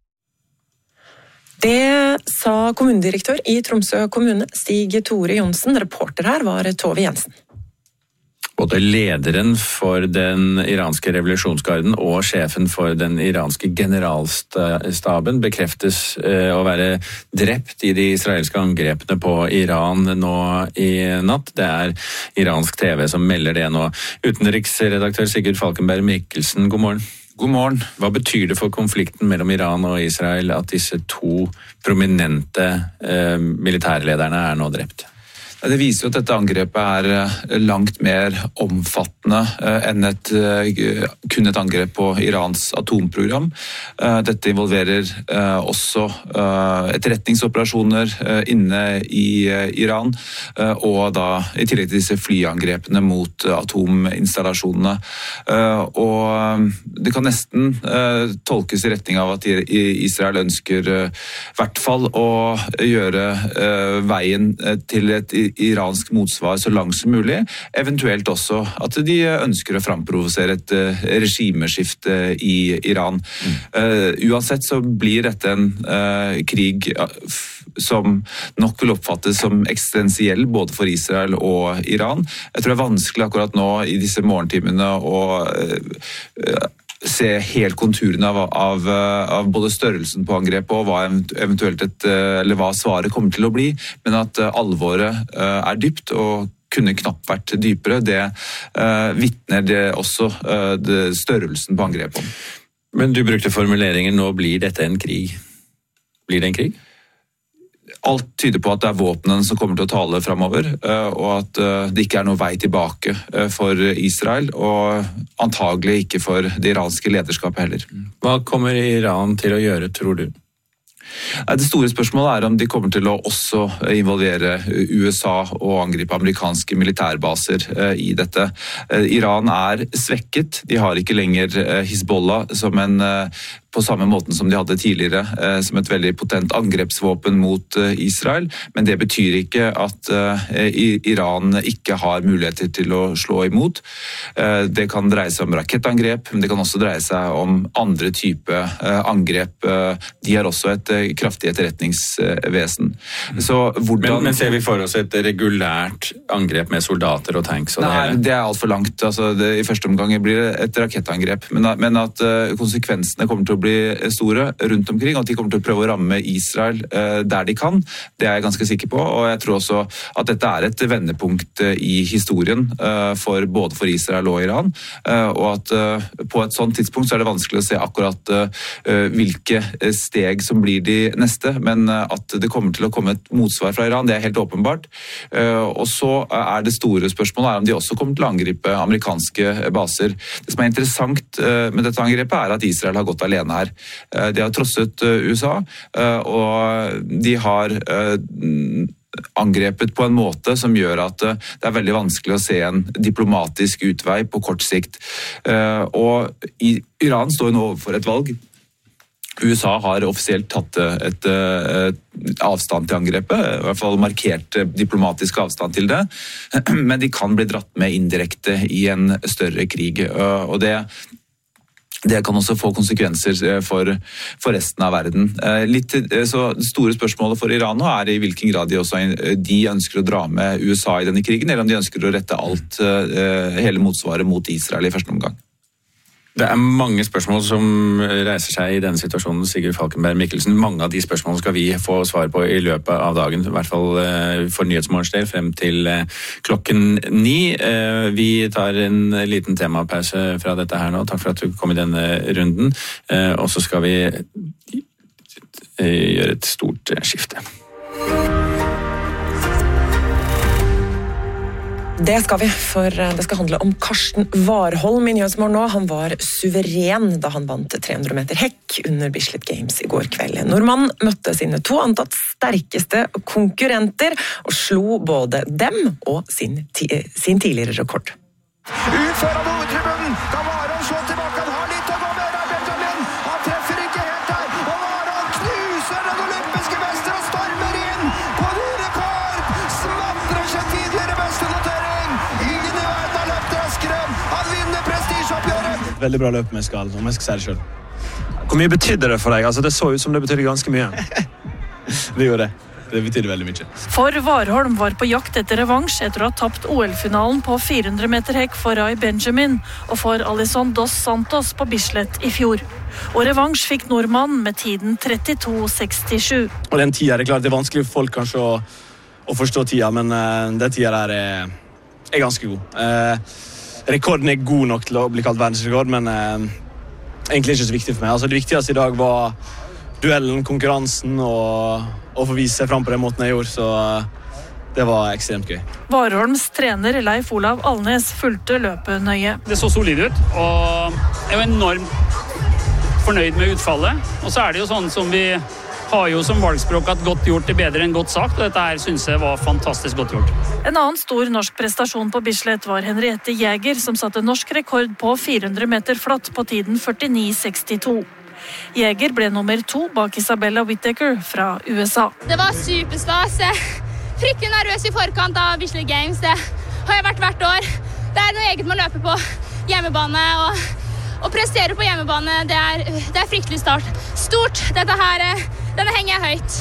Speaker 14: Det sa kommunedirektør i Tromsø kommune, Stig Tore Johnsen. Reporter her var Tove Jensen.
Speaker 13: Både lederen for den iranske revolusjonsgarden og sjefen for den iranske generalstaben bekreftes å være drept i de israelske angrepene på Iran nå i natt. Det iransk TV som melder det nå. Utenriksredaktør Sigurd Falkenberg Mikkelsen, god morgen.
Speaker 24: God morgen.
Speaker 13: Hva betyr det for konflikten mellom Iran og Israel at disse to prominente militærlederne nå drept?
Speaker 24: Det viser jo at dette angrepet langt mer omfattende enn kun et angrep på Irans atomprogram. Dette involverer også etterretningsoperasjoner inne i Iran, og da i tillegg til disse flyangrepene mot atominstallasjonene. Og det kan nesten tolkes i retning av at Israel ønsker i hvert fall å gjøre veien til et iransk motsvar så langt som mulig, eventuelt også at de ønsker å framprovosere et regimeskifte i Iran. Uansett så blir dette en krig som nok vil oppfattes som eksistensiell både for Israel og Iran. Jeg tror det vanskelig akkurat nå i disse morgentimene å se helt konturene av både størrelsen på angrepet og hva eventuelt hva svaret kommer til å bli, men at alvoret dypt og kunne knapt vært dypere, det vitner det også størrelsen på angrepet om.
Speaker 13: Men du brukte formuleringen, nå blir dette en krig. Blir det en krig?
Speaker 24: Alt tyder på at det våpnene som kommer til å tale fremover, og at det ikke noe vei tilbake for Israel, og antagelig ikke for det iranske lederskapet heller.
Speaker 13: Hva kommer Iran til å gjøre, tror du?
Speaker 24: Det store spørsmålet om de kommer til å også involvere USA og angripe amerikanske militærbaser i dette. Iran svekket, de har ikke lenger Hezbollah som på samme måten som de hadde tidligere, som et veldig potent angrepsvåpen mot Israel, men det betyr ikke at Iran ikke har muligheter til å slå imot. Det kan dreie seg om rakettangrep, men det kan også dreie seg om andre typer angrep. De har også et kraftig etterretningsvesen. Så
Speaker 13: men ser vi for oss et regulært angrep med soldater og tanks? Og
Speaker 24: Nei, det alt for langt. Altså, I første omgang blir det et rakettangrep, men at konsekvensene kommer til å bli store rundt omkring, og at de kommer til å prøve å ramme Israel der de kan. Det jeg ganske sikker på, og jeg tror også at dette et vendepunkt i historien både for Israel og Iran, og at på et sånt tidspunkt så det vanskelig å se akkurat hvilke steg som blir de neste, men at det kommer til å komme et motsvar fra Iran, det helt åpenbart. Og så det store spørsmålet om de også kommer til å angripe amerikanske baser. Det som interessant med dette angrepet at Israel har gått alene her. De har trosset USA, og de har angrepet på en måte som gjør at det veldig vanskelig å se en diplomatisk utvei på kort sikt. Og Iran står nå overfor et valg. USA har offisielt tatt et avstand til angrepet, i hvert fall markert diplomatisk avstand til det, men de kan bli dratt med indirekte i en større krig, og det kan også få konsekvenser for resten av verden. Så det store spørsmålet for Iran nå i hvilken grad de ønsker å dra med USA i denne krigen, eller om de ønsker å rette hele motsvaret mot Israel i første omgang.
Speaker 13: Det mange spørsmål som reiser seg i denne situasjonen, Sigurd Falkenberg Mikkelsen. Mange av de spørsmålene skal vi få svar på i løpet av dagen, i hvert fall for Nyhetsmorgens del, frem til 9:00. Vi tar en liten temapause fra dette her nå. Takk for at du kom i denne runden. Og så skal vi gjøre et stort skifte.
Speaker 14: Det skal vi, for det skal handle om Karsten Warholm i Nyhetsmorgen nå. Han var suveren da han vant 300 meter hekk under Bislett Games i går kveld. Nordmannen møtte sine 2 antatt sterkeste konkurrenter og slo både dem og sin tidligere rekord.
Speaker 4: Ut foran hovedtribunen, kan Warholm slå tilbake, han har litt å gå med Benjamin, han treffer ikke helt der, og Warholm knuser den olympiske mester og stormer inn på ny rekord, smatrer seg tidligere mesternotering.
Speaker 5: Veldig bra løp om jeg skal si det selv. Hvor mye betydde det for deg? Altså, det så ut som det betydde ganske mye. Det gjorde det. Det betydde veldig mye.
Speaker 6: For Warholm var på jakt etter revansj etter å ha tapt OL-finalen på 400 meter hekk for Rai Benjamin og for Alison dos Santos på Bislett i fjor. Og revansj fikk nordmannen med tiden 32,67.
Speaker 5: Og den tida det klart det vanskelig for folk kanskje å forstå tida, men den tida der er ganske god. Rekorden god nok til å bli kalt verdensrekord, men egentlig ikke så viktig for meg. Altså, det viktigste i dag var duellen, konkurransen og å få vise seg frem på den måten jeg gjorde, så det var ekstremt gøy.
Speaker 6: Warholms trener Leif Olav Alnes fulgte løpet nøye.
Speaker 15: Det så solid ut, og jeg var enormt fornøyd med utfallet. Og så det jo sånn som vi har jo som valgspråk at godt gjort bedre enn godt sagt, og dette her synes jeg var fantastisk godt gjort.
Speaker 6: En annen stor norsk prestasjon på Bislett var Henriette Jäger, som satte norsk rekord på 400 meter flatt på tiden 49,62. Jäger ble nummer 2 bak Isabella Whittaker fra USA.
Speaker 8: Det var superstas. Fryktelig nervøs i forkant av Bislett Games. Det har jeg vært hvert år. Det noe eget med å løpe på hjemmebane, og prestere på hjemmebane, det fryktelig stort. Denne henger jeg høyt.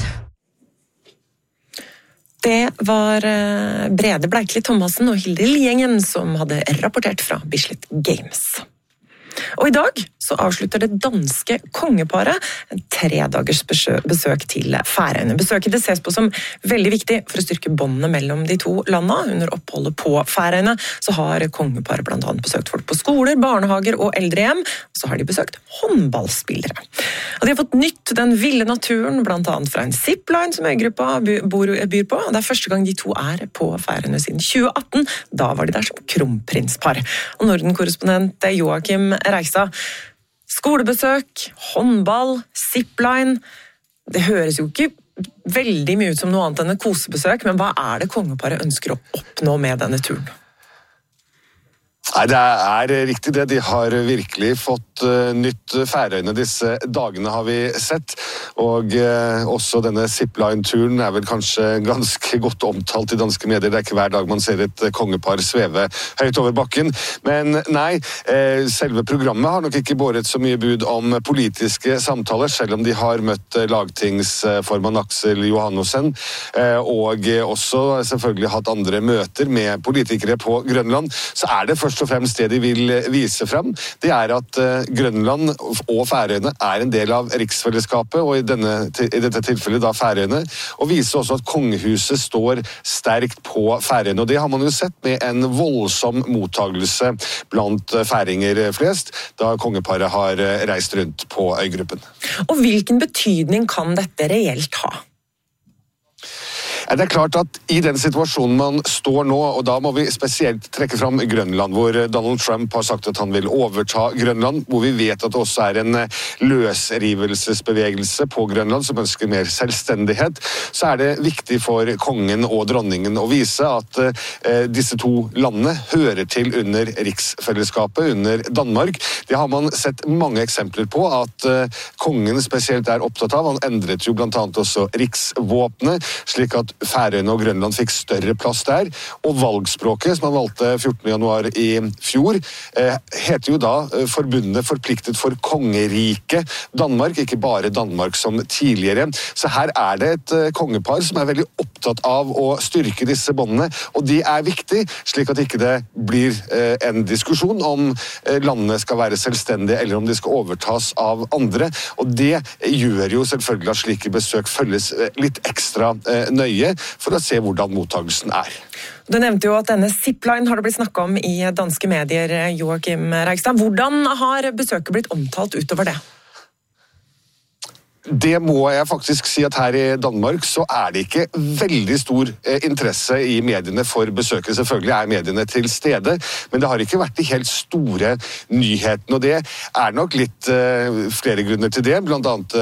Speaker 14: Det var Brede Bleikli Thomassen og Hilde Liengen som hadde rapportert fra Bislett Games. Og i dag så avslutter det danske kongeparet en 3 dagers besøk til Færøyene. Besøket det ses på som veldig viktig for å styrke båndene mellom de 2 landene. Under oppholdet på Færøyene så har kongeparet blant annet besøkt folk på skoler, barnehager og eldrehjem. Og så har de besøkt håndballspillere. Og de har fått nytt den ville naturen, blant annet fra en zipline som øygruppa byr på. Det første gang de 2 på Færøyene siden 2018. Da var de der som kronprinspar. Og Norden-korrespondent Joakim Reisa. Skolebesøk, håndball, zipline. Det høres jo ikke veldig mye ut som noe annet enn et kosebesøk, men hva det kongeparet ønsker å oppnå med denne turen?
Speaker 25: Nei, det riktig det. De har virkelig fått nytt Færøyene disse dagene, har vi sett. Og også denne zipline-turen vel kanskje ganske godt omtalt i danske medier. Det ikke hver dag man ser et kongepar sveve høyt over bakken. Men nei, selve programmet har nok ikke båret så mye bud om politiske samtaler, selv om de har møtt lagtingsformann Aksel Johannessen, og også selvfølgelig hatt andre møter med politikere på Grønland. Så det først og fremst det de vil vise frem. Det at Grønland og Færøyene en del av riksfellesskapet, og i dette tilfellet da Færøyene, og viser også at kongehuset står sterkt på Færøyene. Og det har man jo sett med en voldsom mottagelse blant færinger flest, da kongeparet har reist rundt på øygruppen.
Speaker 14: Og hvilken betydning kan dette reelt ha?
Speaker 25: Det klart at i den situasjonen man står nå, og da må vi spesielt trekke fram Grønland, hvor Donald Trump har sagt at han vil overta Grønland, hvor vi vet at det også en løsrivelsesbevegelse på Grønland som ønsker mer selvstendighet, så det viktig for kongen og dronningen å vise at disse to landene hører til under riksfellesskapet, under Danmark. Det har man sett mange eksempler på, at kongen spesielt opptatt av. Han endret jo blant annet også riksvåpenet, slik at Færøyene og Grønland fikk større plass der. Og valgspråket, som han valgte 14. januar i fjor, heter jo da Forbundet forpliktet for kongeriket Danmark, ikke bare Danmark som tidligere. Så her det et kongepar som veldig opptatt av å styrke disse båndene, og det viktig, slik at ikke det blir en diskusjon om landene skal være selvstendige, eller om de skal overtas av andre. Og det gjør jo selvfølgelig at slike besøk følges litt ekstra nøye for å se hvordan mottagelsen
Speaker 14: Du nevnte jo at denne zipline har det blitt snakket om i danske medier, Joachim Reigstad. Hvordan har besøket blitt omtalt utover det?
Speaker 25: Det må jeg faktisk si at her i Danmark så det ikke veldig stor interesse i mediene for besøket. Selvfølgelig mediene til stede, men det har ikke vært de helt store nyhetene, og det nok litt flere grunner til det, blant annet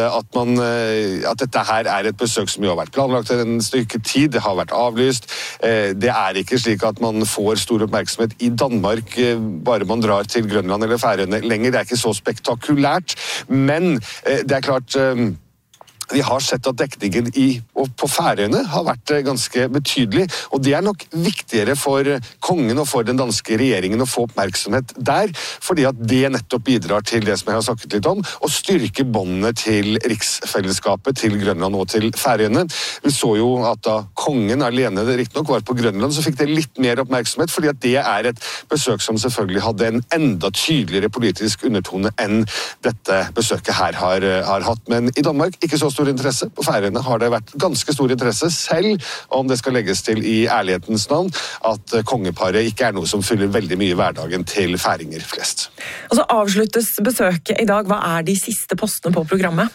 Speaker 25: at dette her et besøk som jo har vært planlagt en stykke tid, det har vært avlyst. Det ikke slik at man får stor oppmerksomhet i Danmark bare man drar til Grønland eller Færøyene lenger. Det ikke så spektakulært, men det klart vi har sett at dekningen på Færøyene har vært ganske betydelig, og det nok viktigere for kongen og for den danske regjeringen å få oppmerksomhet der, fordi at det nettopp bidrar til det som jeg har snakket litt om, å styrke båndene til riksfellesskapet, til Grønland og til Færøyene. Vi så jo at da kongen alene riktignok var på Grønland, så fikk det litt mer oppmerksomhet, fordi at det et besøk som selvfølgelig hadde en enda tydeligere politisk undertone enn dette besøket her har hatt. Men i Danmark ikke så stor interesse. På Færøyene har det vært ganske stor interesse, selv om det skal legges til i ærlighetens navn at kongeparet ikke noe som fyller veldig mye hverdagen til færinger flest.
Speaker 14: Og så avsluttes besøket i dag. Hva de siste postene på programmet?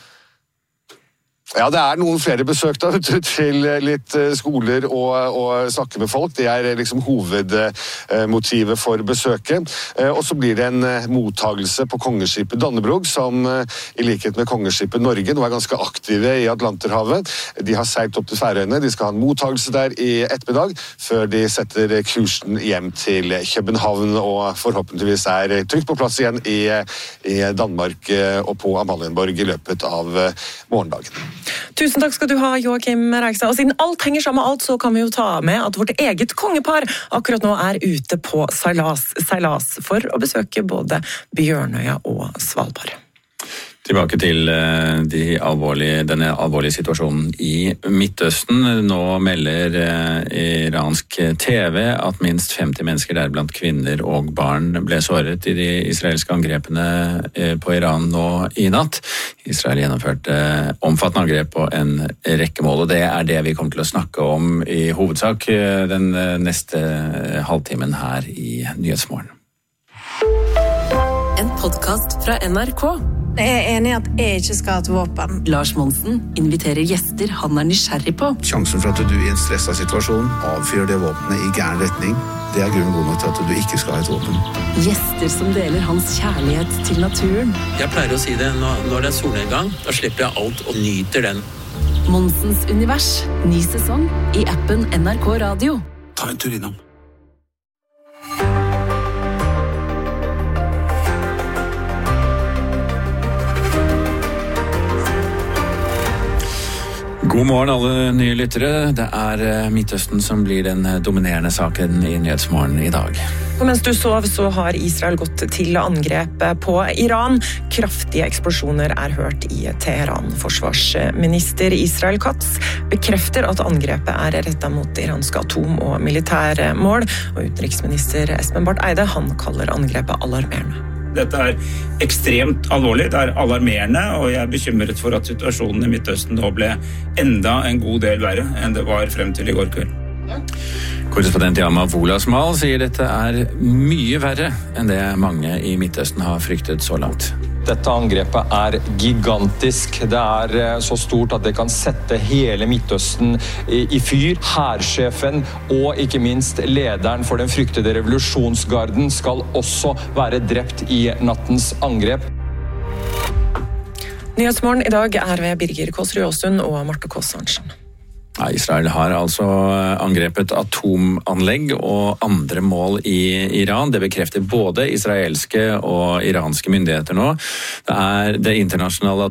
Speaker 25: Ja, det noen flere besøk da, til litt skoler og snakke med folk. Det liksom hovedmotivet for besøket. Og så blir det en mottagelse på kongeskipet Dannebrog, som i likhet med kongeskipet Norge nå ganske aktive i Atlanterhavet. De har seilt opp til Færøyene. De skal ha en mottagelse der i ettermiddag, før de setter kursen hjem til København, og forhåpentligvis trygt på plass igjen i Danmark og på Amalienborg i løpet av morgendagen.
Speaker 14: Tusen takk skal du ha, Joachim Reigstad. Og siden alt henger sammen med alt, så kan vi jo ta med at vårt eget kongepar akkurat nå ute på seilas for å besøke både Bjørnøya og Svalbard.
Speaker 13: Tilbake til denne alvorlige situasjonen i Midtøsten. Nå melder iransk TV at minst 50 mennesker, deriblant kvinner og barn, ble såret i de israelske angrepene på Iran nå i natt. Israel gjennomførte omfattende angrep på en rekke mål, og det det vi kommer til å snakke om i hovedsak den neste halvtimen her i Nyhetsmorgen.
Speaker 7: En podcast fra NRK.
Speaker 9: Jeg enig i at jeg ikke skal ha et våpen.
Speaker 7: Lars Monsen inviterer gjester han nysgjerrig på.
Speaker 10: Sjansen for at du i en stresset situasjon avfyrer det våpenet i gæren retning, det grunnen god nok til at du ikke skal ha et våpen.
Speaker 7: Gjester som deler hans kjærlighet til naturen.
Speaker 11: Jeg pleier å si det, når det solnedgang, da slipper jeg alt og nyter den.
Speaker 7: Monsens univers, ny sesong i appen NRK Radio.
Speaker 10: Ta en tur innom.
Speaker 13: God morgen alle nye lyttere. Det Midtøsten som blir den dominerende saken i Nyhetsmorgen i dag.
Speaker 14: Og mens du sov, så har Israel gått til angrep på Iran. Kraftige eksplosjoner hørt i Teheran. Forsvarsminister Israel Katz bekrefter at angrepet rettet mot iranske atom- og militærmål. Og utenriksminister Espen Barth Eide, han kaller angrepet alarmerende.
Speaker 18: Dette ekstremt alvorlig, det alarmerende, og jeg bekymret for at situasjonen i Midtøsten nå ble enda en god del verre enn det var frem til i går kveld.
Speaker 13: Korrespondent Yama Wolasmal sier dette mye verre enn det mange i Midtøsten har fryktet så langt.
Speaker 16: Dette angrepet er gigantisk. Det er så stort at det kan sette hele Midtøsten i fyr. Hærsjefen og ikke minst lederen for den fryktede revolusjonsgarden skal også være drept i nattens angrep.
Speaker 14: Nyhetsmorgen i dag er ved Birger Kåsrud Aasund og Marte Kåss Arntzen.
Speaker 13: Ja, Israel har altså angrepet atomanlegg og andre mål i Iran. Det bekrefter både israelske og iranske myndigheter nå. Det internasjonale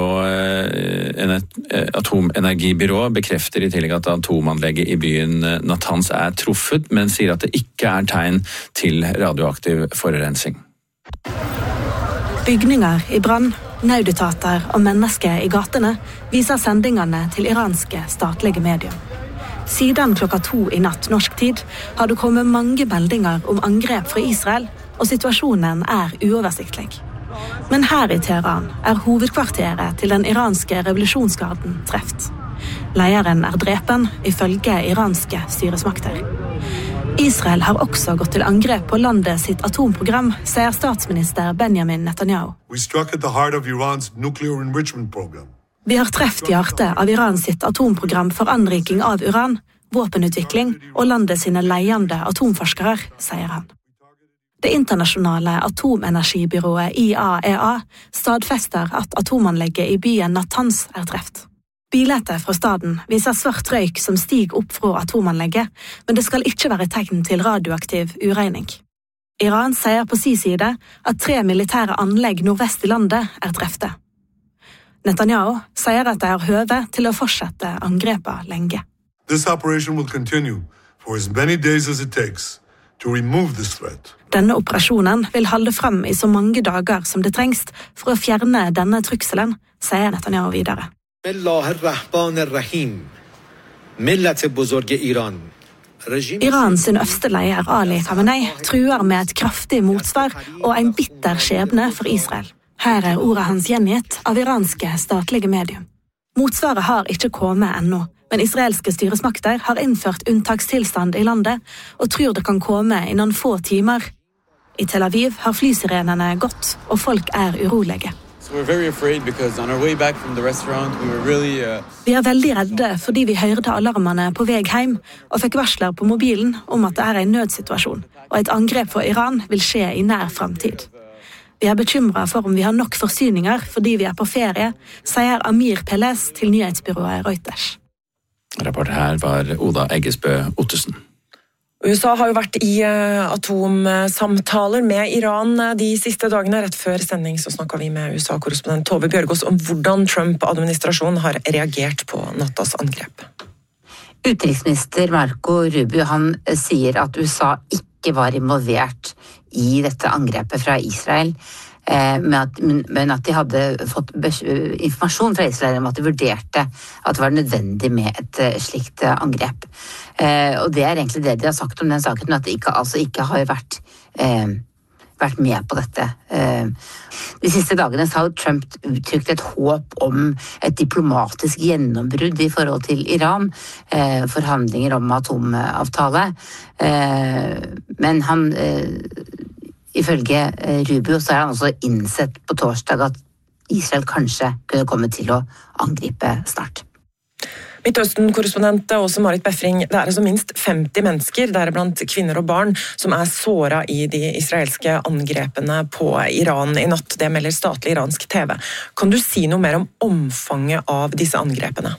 Speaker 13: atomenergibyrået bekrefter i tillegg at atomanlegget i byen Natanz er truffet, men sier at det ikke er tegn til radioaktiv forurensning.
Speaker 12: Bygninger i brann, nødetater og mennesker i gatene viser sendingene til iranske statlige medier. Siden 2:00 i natt norsk tid har det kommet mange meldinger om angrep fra Israel, og situasjonen er uoversiktlig. Men her i Teheran er hovedkvarteret til den iranske revolusjonsgarden treft. Lederen er drepen ifølge iranske styresmakter. Israel har også gått til angrep på landet sitt atomprogram, sier statsminister Benjamin Netanyahu. Vi har treft hjertet av Iran sitt atomprogram for anriking av uran, våpenutvikling og landet sine ledende atomforskere, sier han. Det internasjonale atomenergibyrået IAEA stadfester at atomanlegget i byen Natanz er treft. Bilder fra staden viser svart røyk som stiger opp fra atomanlegget, men det skal ikke være tegn til radioaktiv uregning. Iran sier på sin side at 3 militære anlegg nordvest i landet er trefte. Netanyahu sier at det er høve til å fortsette angrepet lenge.
Speaker 17: This operation will continue for as many days as it takes to remove this threat.
Speaker 12: Denne operasjonen vil holde frem i så mange dager som det trengs for å fjerne denne trusselen, sier Netanyahu videre. Iran sin øverste leder Ali Khamenei truer med et kraftig motsvar og en bitter skjebne for Israel. Her er ordet hans gjengitt av iranske statlige medier. Motsvaret har ikke kommet ennå, men israelske styresmakter har innført unntakstilstand i landet og tror det kan komme innen få timer. I Tel Aviv har flysirenene gått, og folk er urolige. Vi er veldig redde fordi vi hørte alarmene på vei hjem og fikk varsler på mobilen om at det er en nødsituasjon, og et angrep fra Iran vil skje i nær fremtid. Vi er bekymret for om vi har nok forsyninger fordi vi er på ferie, sier Amir Peles til nyhetsbyrået Reuters.
Speaker 13: Rapporter her var Oda Eggesbø Ottesen.
Speaker 14: USA har jo vært i atomsamtaler med Iran de siste dagene. Rett før sending så snakket vi med USA-korrespondent Tove Bjørgaas om hvordan Trump-administrasjonen har reagert på nattas angrep.
Speaker 19: Utenriksminister Marco Rubio han sier at USA ikke var involvert i dette angrepet fra Israel, men at de hadde fått informasjon fra Israel om at de vurderte at det var nødvendig med et slikt angrep. Og det er egentlig det de har sagt om den saken, at de ikke har vært med på dette. De siste dagene så har Trump uttrykt et håp om et diplomatisk gjennombrudd i forhold til Iran, forhandlinger om atomavtale, men han ifølge Rubio så har han også innsett på torsdag at Israel kanskje kunne komme til å angripe snart.
Speaker 14: Midtøsten-korrespondent Åse Marit Befring, det er altså minst 50 mennesker, deriblant kvinner og barn, som er såret i de israelske angrepene på Iran i natt. Det melder statlig iransk TV. Kan du si noe mer om omfanget av disse angrepene?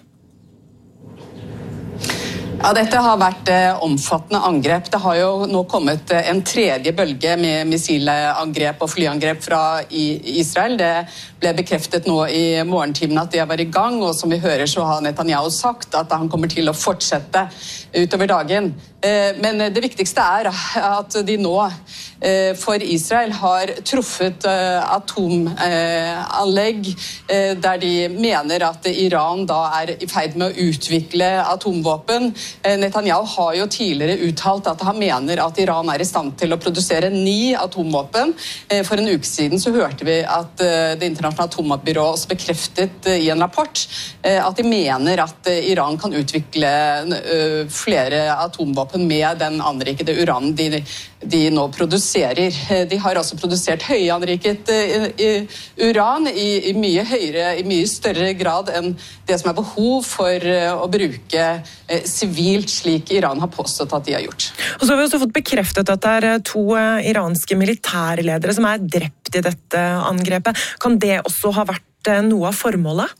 Speaker 21: Ja, dette har vært omfattende angrep. Det har jo nå kommet en tredje bølge med missilangrep og flyangrep fra Israel. Det ble bekreftet nå i morgentimen at det var i gang, og som vi hører så har Netanyahu sagt at han kommer til å fortsette utover dagen. Men det viktigste er at de nå for Israel har truffet atomanlegg der de mener at Iran da er i ferd med å utvikle atomvåpen. Netanyahu har jo tidligere uttalt at han mener at Iran er i stand til å produsere 9 atomvåpen. For en uke siden så hørte vi at det internasjonale atombyrået også bekreftet i en rapport at de mener at Iran kan utvikle flere atomvåpen våpen med den anrikede uranen de nå produserer. De har altså produsert høyanriket uran i mye større grad enn det som behov for å bruke sivilt, slik Iran har påstått at de har gjort.
Speaker 14: Og så har vi også fått bekreftet at det 2 iranske militærledere som drept i dette angrepet. Kan det også ha vært noe av formålet?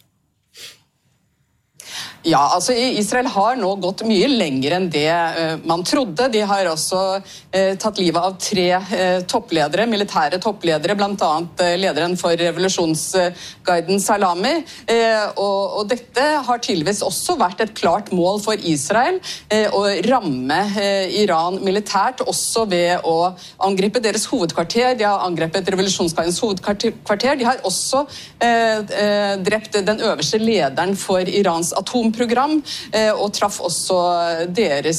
Speaker 21: Ja, altså Israel har nå gått mye lenger enn det man trodde. De har også tatt livet av 3 toppledere, militære toppledere, blant annet lederen for revolusjonsguiden Salami. Og dette har tydeligvis også vært et klart mål for Israel, å ramme Iran militært, også ved å angripe deres hovedkvarter. De har angrepet revolusjonsguidens hovedkvarter. De har også drept den øverste lederen for Irans atomprogram, og traff også deres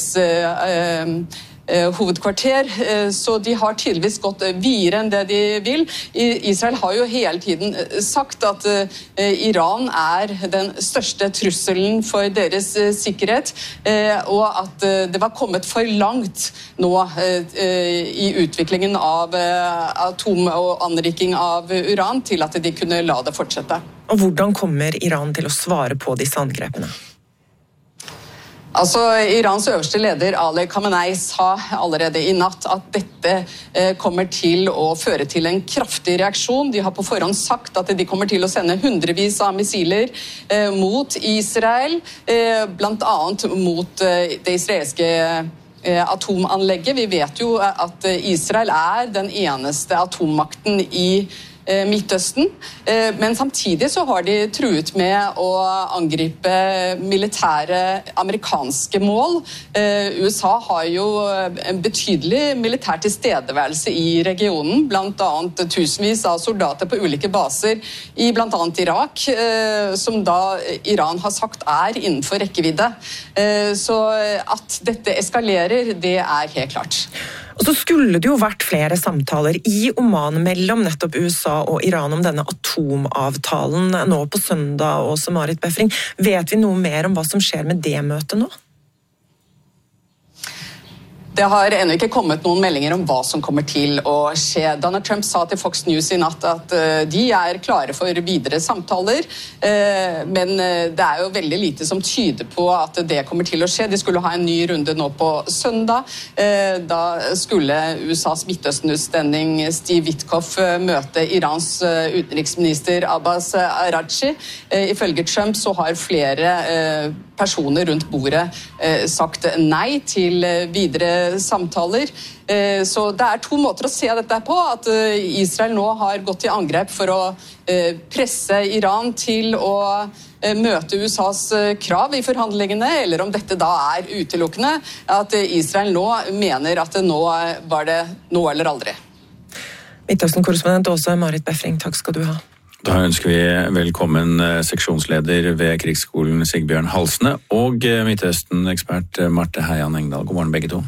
Speaker 21: hovedkvarter, så de har tydeligvis gått videre enn det de vil. Israel har jo hele tiden sagt at Iran den største trusselen for deres sikkerhet, og at det var kommet for langt nå i utviklingen av atom og anriking av uran til at de kunne la det fortsette.
Speaker 14: Og hvordan kommer Iran til å svare på disse angrepene?
Speaker 21: Altså, Irans øverste leder Ali Khamenei sa allerede i natt at dette kommer til å føre til en kraftig reaksjon. De har på forhånd sagt at de kommer til å sende hundrevis av missiler mot Israel, blant annet mot det israelske atomanlegget. Vi vet jo at Israel den eneste atommakten i Midtøsten, men samtidig så har de truet med å angripe militære amerikanske mål. USA har jo en betydelig militær tilstedeværelse i regionen, blant annet tusenvis av soldater på ulike baser i blant annet Irak, som da Iran har sagt innenfor rekkevidde. Så at dette eskalerer, det helt klart.
Speaker 14: Og så skulle det jo vært flere samtaler i Oman mellom nettopp USA og Iran om denne atomavtalen nå på søndag, og Marit Befring. Vet vi noe mer om hva som skjer med det møtet nå?
Speaker 21: Det har ennå ikke kommet noen meldinger om hva som kommer til å skje. Donald Trump sa til Fox News i natt at de klare for videre samtaler, men det jo veldig lite som tyder på at det kommer til å skje. De skulle ha en ny runde nå på søndag. Da skulle USAs Midtøsten-utsending Steve Witkoff møte Irans utenriksminister Abbas Araghchi. Ifølge Trump så har flere personer rundt bordet sagt nei til videre samtaler. Så det 2 måter å se dette på, at Israel nå har gått til angrep for å presse Iran til å møte USAs krav i forhandlingene, eller om dette da utelukkende, at Israel nå mener at nå var det nå eller aldri.
Speaker 14: Midtøsten-korrespondent også Marit Befring, takk skal du ha.
Speaker 13: Da ønsker vi velkommen seksjonsleder ved Krigsskolen Sigbjørn Halsne og Midtøsten-ekspert Marte Heian Engdahl. God morgen begge to.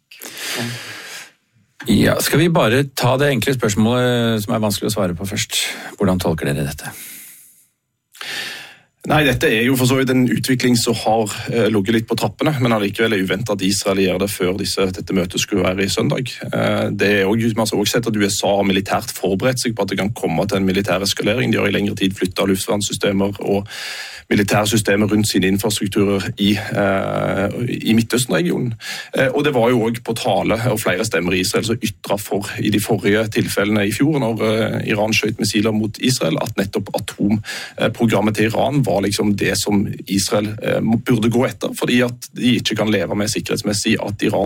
Speaker 13: Ja, skal vi bare ta det enkle spørsmålet som vanskelig å svare på først. Hvordan tolker dere dette?
Speaker 1: Nei, dette jo for så vidt en utvikling som har ligget litt på trappene, men allikevel uventet at Israel gjør det før dette møtet skulle være i søndag. Man har også sett at USA har militært forberedt seg på at det kan komme til en militær eskalering. De har i lengre tid flyttet luftvernsystemer og militærsystemer rundt sine infrastrukturer i Midtøsten-regionen. Og det var jo også på tale, og flere stemmer i Israel som ytret for i de forrige tilfellene i fjor, når Iran skjøt missiler mot Israel, at nettopp atomprogrammet til Iran var liksom det som Israel burde gå etter, fordi at de ikke kan leve med sikkerhetsmessig at Iran